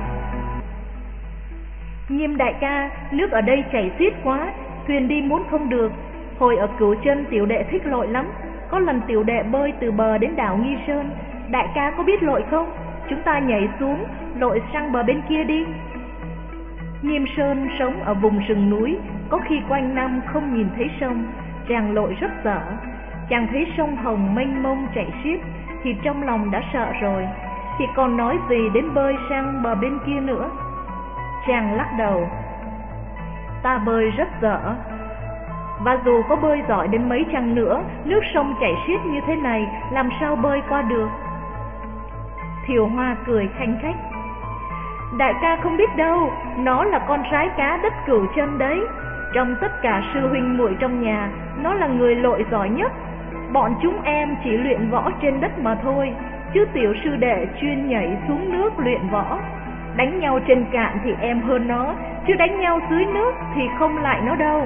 Nghiêm đại ca, nước ở đây chảy xiết quá, thuyền đi muốn không được. Hồi ở Cửu Chân tiểu đệ thích lội lắm, có lần tiểu đệ bơi từ bờ đến đảo Nghi Sơn. Đại ca có biết lội không? Chúng ta nhảy xuống, lội sang bờ bên kia đi. Nghiêm Sơn sống ở vùng rừng núi, có khi quanh năm không nhìn thấy sông. Chàng lội rất dở. Chàng thấy sông Hồng mênh mông chảy xiết thì trong lòng đã sợ rồi, thì còn nói gì đến bơi sang bờ bên kia nữa. Chàng lắc đầu: ta bơi rất dở, và dù có bơi giỏi đến mấy chăng nữa, nước sông chảy xiết như thế này làm sao bơi qua được. Thiều Hoa cười khanh khách: đại ca không biết đâu, nó là con rái cá đất Cửu Chân đấy. Trong tất cả sư huynh muội trong nhà, nó là người lội giỏi nhất. Bọn chúng em chỉ luyện võ trên đất mà thôi, chứ tiểu sư đệ chuyên nhảy xuống nước luyện võ. Đánh nhau trên cạn thì em hơn nó, chứ đánh nhau dưới nước thì không lại nó đâu.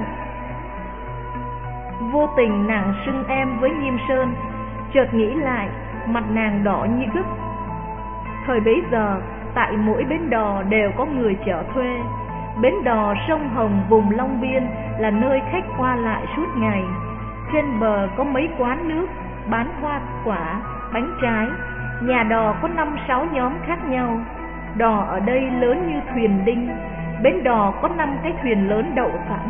Vô tình nàng xưng em với Nghiêm Sơn, chợt nghĩ lại, mặt nàng đỏ như gức. Thời bấy giờ, tại mỗi bến đò đều có người chở thuê. Bến đò sông Hồng vùng Long Biên là nơi khách qua lại suốt ngày. Trên bờ có mấy quán nước bán hoa quả, bánh trái. Nhà đò có năm sáu nhóm khác nhau. Đò ở đây lớn như thuyền đinh. Bến đò có năm cái thuyền lớn đậu sẵn.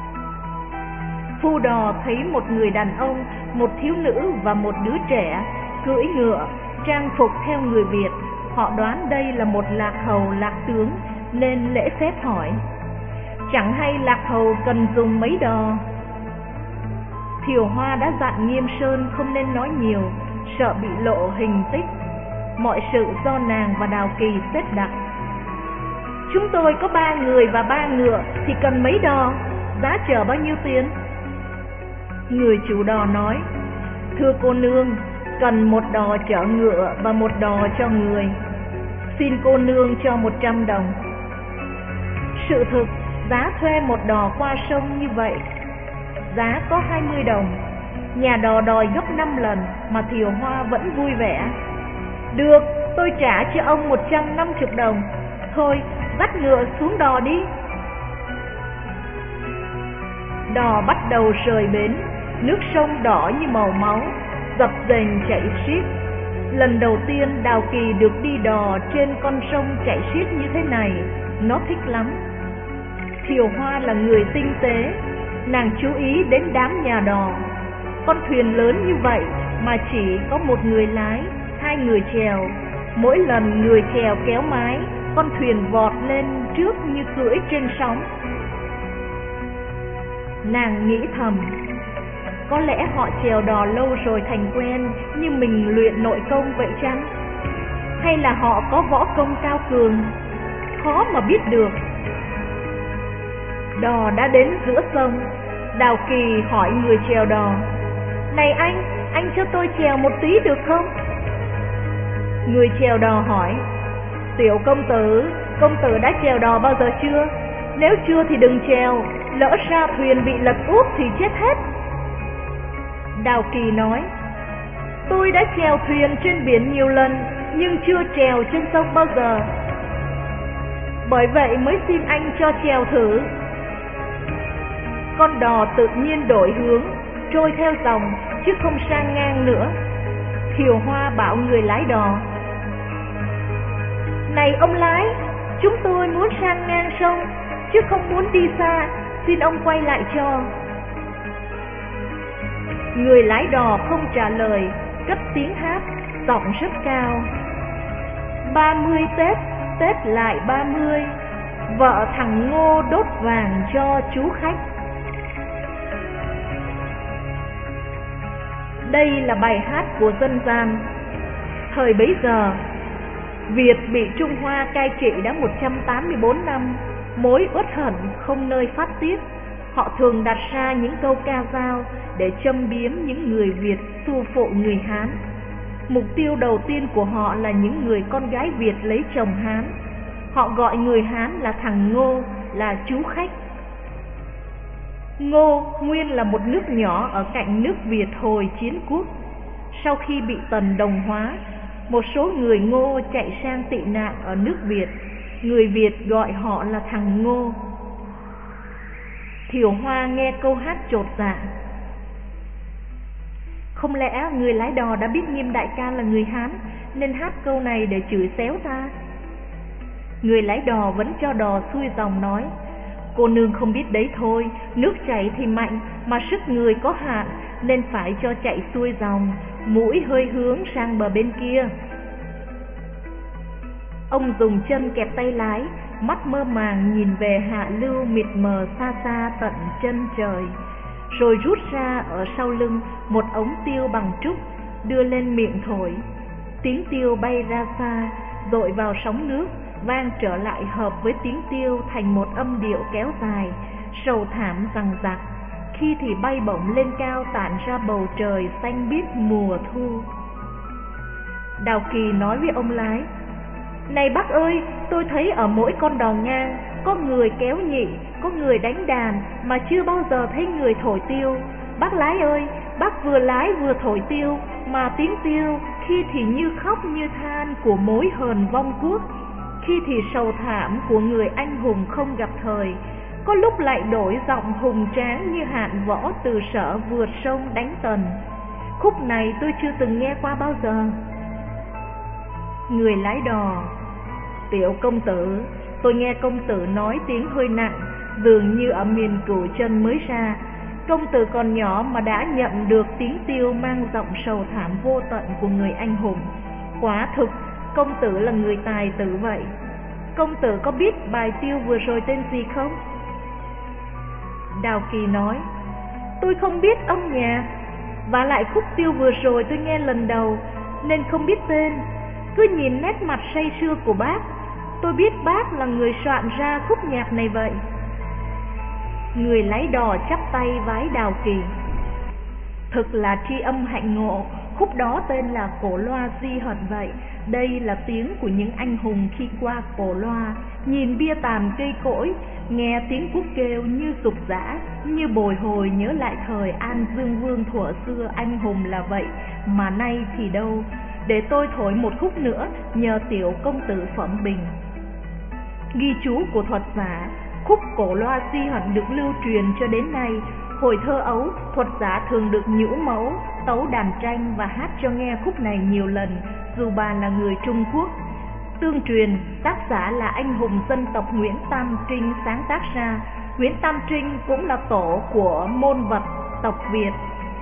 Phu đò thấy một người đàn ông, một thiếu nữ và một đứa trẻ cưỡi ngựa, trang phục theo người Việt. Họ đoán đây là một lạc hầu lạc tướng nên lễ phép hỏi: chẳng hay lạc hầu cần dùng mấy đò? Thiều Hoa đã dặn Nghiêm Sơn không nên nói nhiều, sợ bị lộ hình tích. Mọi sự do nàng và Đào Kỳ xếp đặt. Chúng tôi có ba người và ba ngựa thì cần mấy đò? Giá chở bao nhiêu tiền? Người chủ đò nói: thưa cô nương, cần một đò chở ngựa và một đò cho người. Xin cô nương cho một trăm đồng. Sự thực, giá thuê một đò qua sông như vậy, giá có hai mươi đồng. Nhà đò đòi gấp năm lần mà Thiều Hoa vẫn vui vẻ. Được, tôi trả cho ông một trăm năm mươi đồng. Thôi, dắt ngựa xuống đò đi. Đò bắt đầu rời bến. Nước sông đỏ như màu máu, dập dềnh chảy xiết. Lần đầu tiên Đào Kỳ được đi đò trên con sông chảy xiết như thế này, nó thích lắm. Thiều Hoa là người tinh tế, nàng chú ý đến đám nhà đò. Con thuyền lớn như vậy mà chỉ có một người lái, hai người chèo. Mỗi lần người chèo kéo mái, con thuyền vọt lên trước như cưỡi trên sóng. Nàng nghĩ thầm, có lẽ họ chèo đò lâu rồi thành quen như mình luyện nội công vậy chăng? Hay là họ có võ công cao cường? Khó mà biết được. Đò đã đến giữa sông. Đào Kỳ hỏi người chèo đò: này anh, anh cho tôi chèo một tí được không? Người chèo đò hỏi: tiểu công tử, công tử đã chèo đò bao giờ chưa? Nếu chưa thì đừng chèo, lỡ ra thuyền bị lật úp thì chết hết. Đào Kỳ nói: tôi đã chèo thuyền trên biển nhiều lần, nhưng chưa chèo trên sông bao giờ. Bởi vậy mới xin anh cho chèo thử. Con đò tự nhiên đổi hướng, trôi theo dòng chứ không sang ngang nữa. Thiều Hoa bảo người lái đò: này ông lái, chúng tôi muốn sang ngang sông chứ không muốn đi xa, xin ông quay lại cho. Người lái đò không trả lời, cất tiếng hát, giọng rất cao: ba mươi Tết, Tết lại ba mươi, vợ thằng Ngô đốt vàng cho chú khách. Đây là bài hát của dân gian. Thời bấy giờ, Việt bị Trung Hoa cai trị đã một trăm tám mươi bốn năm, mối uất hận không nơi phát tiết. Họ thường đặt ra những câu ca dao để châm biếm những người Việt xua phụ người Hán. Mục tiêu đầu tiên của họ là những người con gái Việt lấy chồng Hán. Họ gọi người Hán là thằng Ngô, là chú khách. Ngô nguyên là một nước nhỏ ở cạnh nước Việt hồi chiến quốc. Sau khi bị Tần đồng hóa, một số người Ngô chạy sang tị nạn ở nước Việt. Người Việt gọi họ là thằng Ngô. Thiều Hoa nghe câu hát chột dạ. Không lẽ người lái đò đã biết Nghiêm đại ca là người Hán nên hát câu này để chửi xéo ta? Người lái đò vẫn cho đò xuôi dòng nói: cô nương không biết đấy thôi, nước chảy thì mạnh mà sức người có hạn nên phải cho chạy xuôi dòng, mũi hơi hướng sang bờ bên kia. Ông dùng chân kẹp tay lái, mắt mơ màng nhìn về hạ lưu mịt mờ xa xa tận chân trời, rồi rút ra ở sau lưng một ống tiêu bằng trúc, đưa lên miệng thổi. Tiếng tiêu bay ra xa, dội vào sóng nước, vang trở lại hợp với tiếng tiêu thành một âm điệu kéo dài, sầu thảm dằng dặc, khi thì bay bổng lên cao tản ra bầu trời xanh biếc mùa thu. Đào Kỳ nói với ông lái: này bác ơi, tôi thấy ở mỗi con đò ngang có người kéo nhị, có người đánh đàn, mà chưa bao giờ thấy người thổi tiêu. Bác lái ơi, bác vừa lái vừa thổi tiêu, mà tiếng tiêu khi thì như khóc như than của mối hờn vong quốc, khi thì sầu thảm của người anh hùng không gặp thời, có lúc lại đổi giọng hùng tráng như Hạn Võ từ Sở vượt sông đánh Tần. Khúc này tôi chưa từng nghe qua bao giờ. Người lái đò: tiểu công tử, tôi nghe công tử nói tiếng hơi nặng, dường như ở miền Cửu Chân mới ra. công tử còn nhỏ mà đã nhận được tiếng tiêu mang giọng sầu thảm vô tận của người anh hùng. Quả thực, công tử là người tài tử vậy. Công tử có biết bài tiêu vừa rồi tên gì không? Đào Kỳ nói, tôi không biết ông nhà, và lại khúc tiêu vừa rồi tôi nghe lần đầu nên không biết tên. Cứ nhìn nét mặt say sưa của bác, tôi biết bác là người soạn ra khúc nhạc này vậy. Người lái đò chắp tay vái Đào Kỳ. Thực là tri âm hạnh ngộ, khúc đó tên là Cổ Loa Di Hận vậy. Đây là tiếng của những anh hùng khi qua Cổ Loa, nhìn bia tàn cây cỗi, nghe tiếng cuốc kêu như sục dã, như bồi hồi nhớ lại thời An Dương Vương thuở xưa anh hùng là vậy, mà nay thì đâu. Để tôi thổi một khúc nữa, nhờ tiểu công tử phẩm bình. Ghi chú của thuật giả, khúc Cổ Loa Di Hận được lưu truyền cho đến nay. Hồi thơ ấu, thuật giả thường được nhũ mẫu, tấu đàn tranh và hát cho nghe khúc này nhiều lần, dù bà là người Trung Quốc. Tương truyền, tác giả là anh hùng dân tộc Nguyễn Tam Trinh sáng tác ra. Nguyễn Tam Trinh cũng là tổ của môn vật tộc Việt.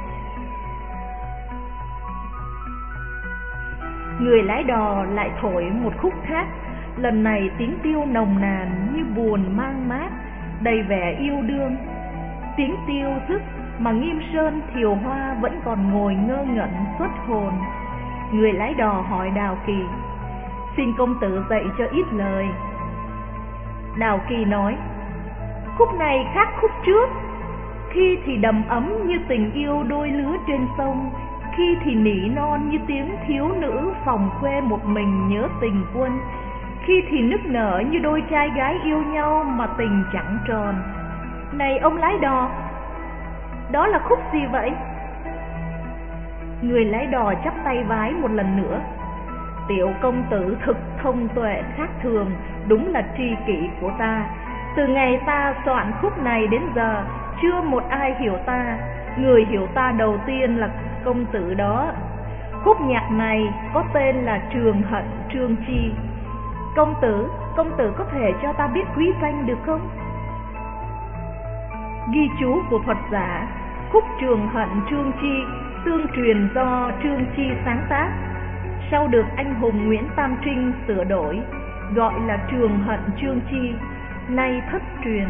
Người lái đò lại thổi một khúc khác, lần này tiếng tiêu nồng nàn như buồn mang mát, đầy vẻ yêu đương. Tiếng tiêu dứt mà Nghiêm Sơn Thiều Hoa vẫn còn ngồi ngơ ngẩn xuất hồn. Người lái đò hỏi Đào Kỳ, xin công tử dạy cho ít lời. Đào Kỳ nói, khúc này khác khúc trước, khi thì đầm ấm như tình yêu đôi lứa trên sông, khi thì nỉ non như tiếng thiếu nữ phòng khuê một mình nhớ tình quân, khi thì nức nở như đôi trai gái yêu nhau mà tình chẳng tròn. Này ông lái đò, đó là khúc gì vậy? Người lái đò chắp tay vái một lần nữa. Tiểu công tử thực thông tuệ khác thường, đúng là tri kỷ của ta. Từ ngày ta soạn khúc này đến giờ, chưa một ai hiểu ta. Người hiểu ta đầu tiên là công tử đó. Khúc nhạc này có tên là Trường Hận Trương Chi. Công tử, công tử có thể cho ta biết quý danh được không? Ghi chú của thuật giả, khúc Trường Hận Trương Chi tương truyền do Trương Chi sáng tác, sau được anh hùng Nguyễn Tam Trinh sửa đổi, gọi là Trường Hận Trương Chi, nay thất truyền.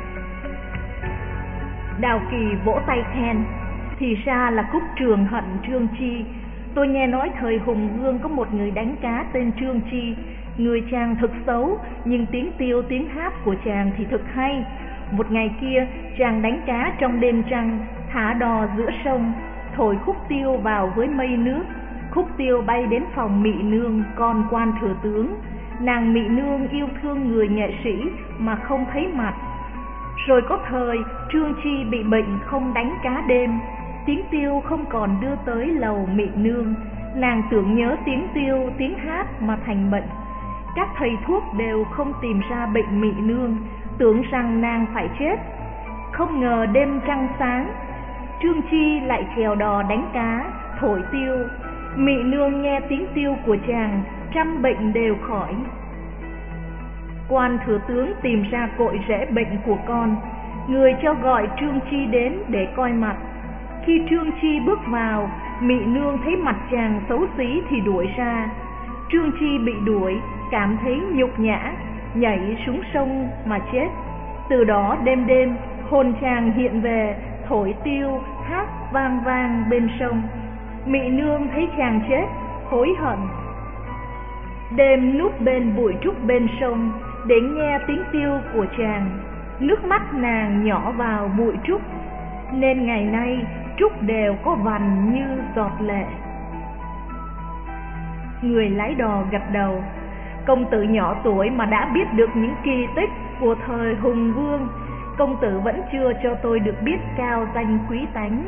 Đào Kỳ vỗ tay khen, thì ra là khúc Trường Hận Trương Chi. Tôi nghe nói thời Hùng Vương có một người đánh cá tên Trương Chi. Người chàng thực xấu, nhưng tiếng tiêu tiếng hát của chàng thì thực hay. Một ngày kia, chàng đánh cá trong đêm trăng, thả đò giữa sông, thổi khúc tiêu vào với mây nước. Khúc tiêu bay đến phòng Mị Nương, con quan thừa tướng. Nàng Mị Nương yêu thương người nghệ sĩ mà không thấy mặt. Rồi có thời, Trương Chi bị bệnh không đánh cá đêm. Tiếng tiêu không còn đưa tới lầu Mị Nương. Nàng tưởng nhớ tiếng tiêu, tiếng hát mà thành bệnh. Các thầy thuốc đều không tìm ra bệnh Mị Nương, tưởng rằng nàng phải chết. Không ngờ đêm trăng sáng, Trương Chi lại chèo đò đánh cá, thổi tiêu. Mị Nương nghe tiếng tiêu của chàng, trăm bệnh đều khỏi. Quan thừa tướng tìm ra cội rễ bệnh của con, người cho gọi Trương Chi đến để coi mặt. Khi Trương Chi bước vào, Mị Nương thấy mặt chàng xấu xí thì đuổi ra. Trương Chi bị đuổi, cảm thấy nhục nhã, nhảy xuống sông mà chết. Từ đó đêm đêm, hồn chàng hiện về, thổi tiêu, hát vang vang bên sông. Mị Nương thấy chàng chết, hối hận. Đêm núp bên bụi trúc bên sông, để nghe tiếng tiêu của chàng. Nước mắt nàng nhỏ vào bụi trúc, nên ngày nay trúc đều có vằn như giọt lệ. Người lái đò gật đầu. Công tử nhỏ tuổi mà đã biết được những kỳ tích của thời Hùng Vương. Công tử vẫn chưa cho tôi được biết cao danh quý tánh.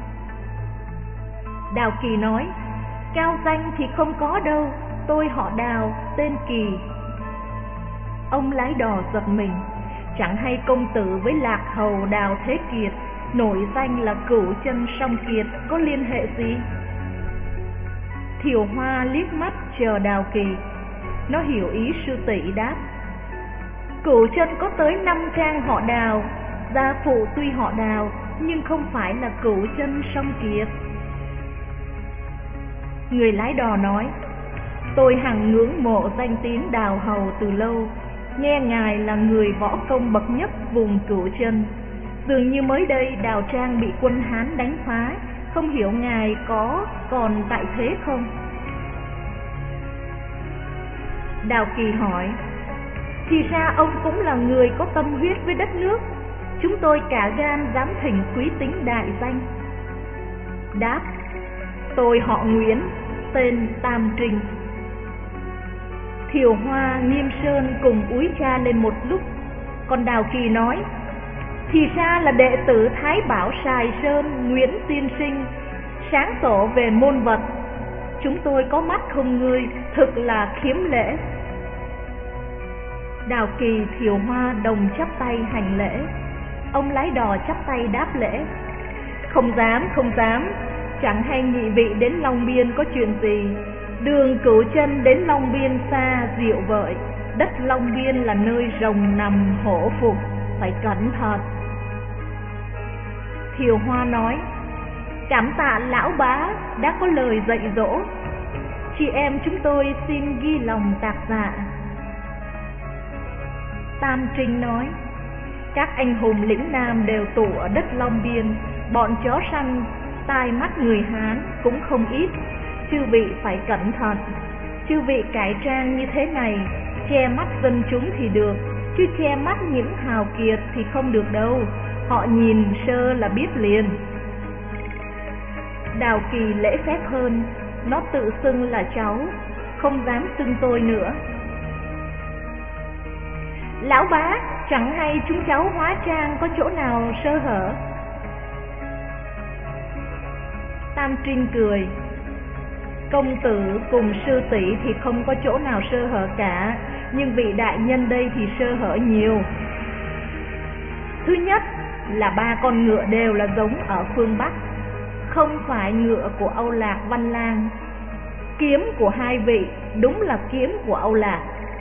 Đào Kỳ nói, cao danh thì không có đâu, tôi họ Đào, tên Kỳ. Ông lái đò giật mình, chẳng hay công tử với lạc hầu Đào Thế Kiệt, nổi danh là Cửu Chân Song Kiệt, có liên hệ gì? Thiều Hoa liếc mắt chờ Đào Kỳ. Nó hiểu ý sư tỷ đáp, Cửu Chân có tới năm trang họ Đào, gia phụ tuy họ Đào nhưng không phải là cửu chân song kiệt. Người lái đò nói: tôi hằng ngưỡng mộ danh tiếng Đào Hầu từ lâu, nghe ngài là người võ công bậc nhất vùng Cửu Chân. Dường như mới đây Đào Trang bị quân Hán đánh phá, không hiểu ngài có còn tại thế không? Đào Kỳ hỏi: thì ra ông cũng là người có tâm huyết với đất nước, chúng tôi cả gan dám thỉnh quý tính đại danh. Đáp: tôi họ Nguyễn, tên Tam Trinh. Thiều Hoa, Nghiêm Sơn cùng úi cha lên một lúc, còn Đào Kỳ nói: thì ra là đệ tử Thái Bảo Sài Sơn Nguyễn tiên sinh, sáng tổ về môn vật. Chúng tôi có mắt không ngươi, thực là khiếm lễ. Đào Kỳ, Thiều Hoa đồng chắp tay hành lễ. Ông lái đò chắp tay đáp lễ: không dám, không dám, chẳng hay nhị vị đến Long Biên có chuyện gì. Đường Cửu Chân đến Long Biên xa diệu vợi, đất Long Biên là nơi rồng nằm hổ phục, phải cẩn thận. Thiều Hoa nói: cảm tạ lão bá đã có lời dạy dỗ, chị em chúng tôi xin ghi lòng tạc dạ. Tam Trinh nói: các anh hùng lĩnh Nam đều tụ ở đất Long Biên, bọn chó săn tai mắt người Hán cũng không ít, chư vị phải cẩn thận. Chư vị cải trang như thế này, che mắt dân chúng thì được, chứ che mắt những hào kiệt thì không được đâu, họ nhìn sơ là biết liền. Đào Kỳ lễ phép hơn, nó tự xưng là cháu, không dám xưng tôi nữa. Lão bá, chẳng hay chúng cháu hóa trang có chỗ nào sơ hở? Tam Trinh cười: công tử cùng sư tỷ thì không có chỗ nào sơ hở cả, nhưng vị đại nhân đây thì sơ hở nhiều. Thứ nhất là ba con ngựa đều là giống ở phương Bắc, không phải ngựa của Âu Lạc Văn Lang. Kiếm của hai vị đúng là kiếm của Âu Lạc.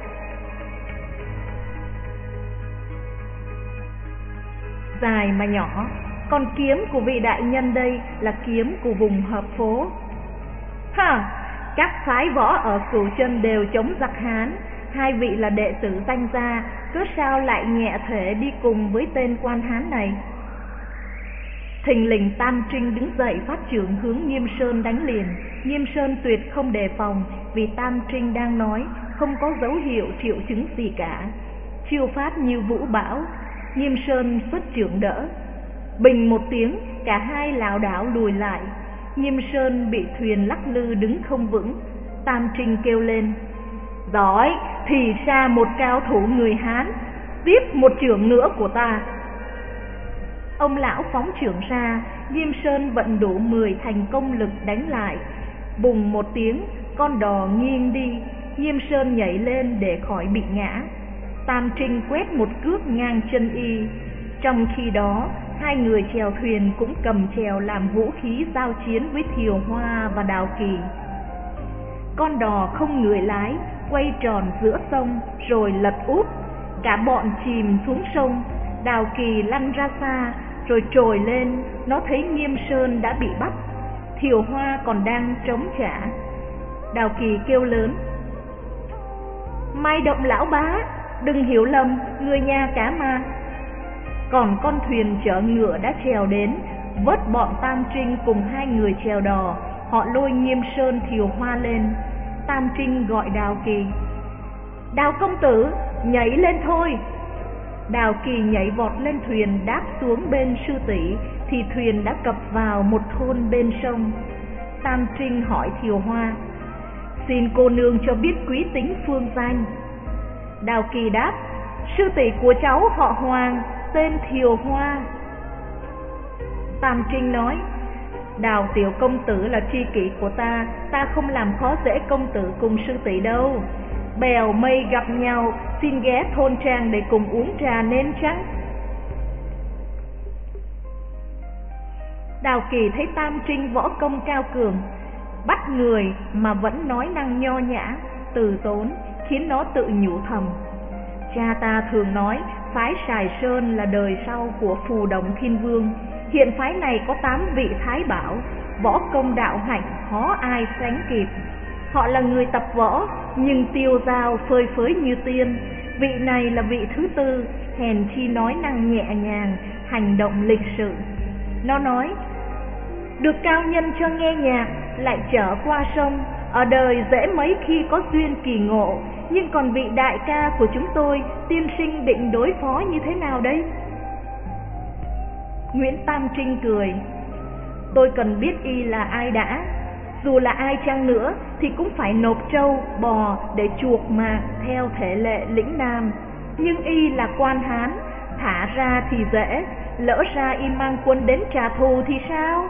Dài mà nhỏ, còn kiếm của vị đại nhân đây là kiếm của vùng hợp phố. Ha, các phái võ ở Cửu Chân đều chống giặc Hán, hai vị là đệ tử danh gia, cớ sao lại nhẹ thể đi cùng với tên quan Hán này? Thình lình Tam Trinh đứng dậy phát chưởng hướng Nghiêm Sơn đánh liền. Nghiêm Sơn tuyệt không đề phòng, vì Tam Trinh đang nói, không có dấu hiệu triệu chứng gì cả. Chiêu phát như vũ bão, Nghiêm Sơn xuất chưởng đỡ. Bình một tiếng, cả hai lảo đảo lùi lại. Nghiêm Sơn bị thuyền lắc lư đứng không vững. Tam Trinh kêu lên: giỏi, thì ra một cao thủ người Hán, tiếp một chưởng nữa của ta. Ông lão phóng chưởng ra, Nghiêm Sơn vận đủ mười thành công lực đánh lại. Bùng một tiếng, con đò nghiêng đi, Nghiêm Sơn nhảy lên để khỏi bị ngã. Tam Trinh quét một cước ngang chân y. Trong khi đó, hai người chèo thuyền cũng cầm chèo làm vũ khí giao chiến với Thiều Hoa và Đào Kỳ. Con đò không người lái, quay tròn giữa sông rồi lật úp, cả bọn chìm xuống sông. Đào Kỳ lăn ra xa rồi trồi lên, nó thấy Nghiêm Sơn đã bị bắt, Thiều Hoa còn đang chống trả. Đào Kỳ kêu lớn: may động lão bá, đừng hiểu lầm, người nhà cả mà. Còn con thuyền chở ngựa đã chèo đến, vớt bọn Tam Trinh cùng hai người chèo đò. Họ lôi Nghiêm Sơn, Thiều Hoa lên. Tam Trinh gọi Đào Kỳ: Đào công tử, nhảy lên thôi. Đào Kỳ nhảy vọt lên thuyền, đáp xuống bên sư tỷ thì thuyền đã cập vào một thôn bên sông. Tam Trinh hỏi Thiều Hoa: xin cô nương cho biết quý tính phương danh. Đào Kỳ đáp: sư tỷ của cháu họ Hoàng, tên Thiều Hoa. Tam Trinh nói: Đào tiểu công tử là tri kỷ của ta, ta không làm khó dễ công tử cùng sư tỷ đâu. Bèo mây gặp nhau, xin ghé thôn trang để cùng uống trà nên chăng? Đào Kỳ thấy Tam Trinh võ công cao cường, bắt người mà vẫn nói năng nho nhã, từ tốn, khiến nó tự nhủ thầm: cha ta thường nói phái Sài Sơn là đời sau của Phù Đổng Thiên Vương, Hiện phái này có tám vị thái bảo, võ công đạo hạnh khó ai sánh kịp. Họ là người tập võ nhưng tiêu dao phơi phới như tiên. Vị này là vị thứ tư, hèn chi nói năng nhẹ nhàng, hành động lịch sự. Nó nói: được cao nhân cho nghe nhạc, lại trở qua sông. Ở đời dễ mấy khi có duyên kỳ ngộ, nhưng còn vị đại ca của chúng tôi, tiên sinh định đối phó như thế nào đây? Nguyễn Tam Trinh cười: tôi cần biết y là ai đã. Dù là ai chăng nữa thì cũng phải nộp trâu, bò để chuộc mạc theo thể lệ lĩnh Nam. Nhưng y là quan Hán, thả ra thì dễ, lỡ ra y mang quân đến trả thù thì sao?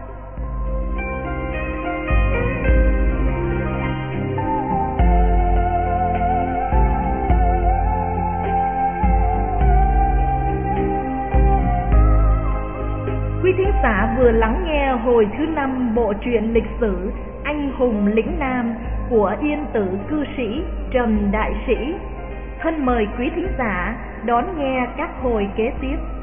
Quý thính giả vừa lắng nghe hồi thứ năm bộ truyện lịch sử Anh hùng lĩnh Nam của Yên Tử cư sĩ Trần Đại Sĩ. Thân mời quý thính giả đón nghe các hồi kế tiếp.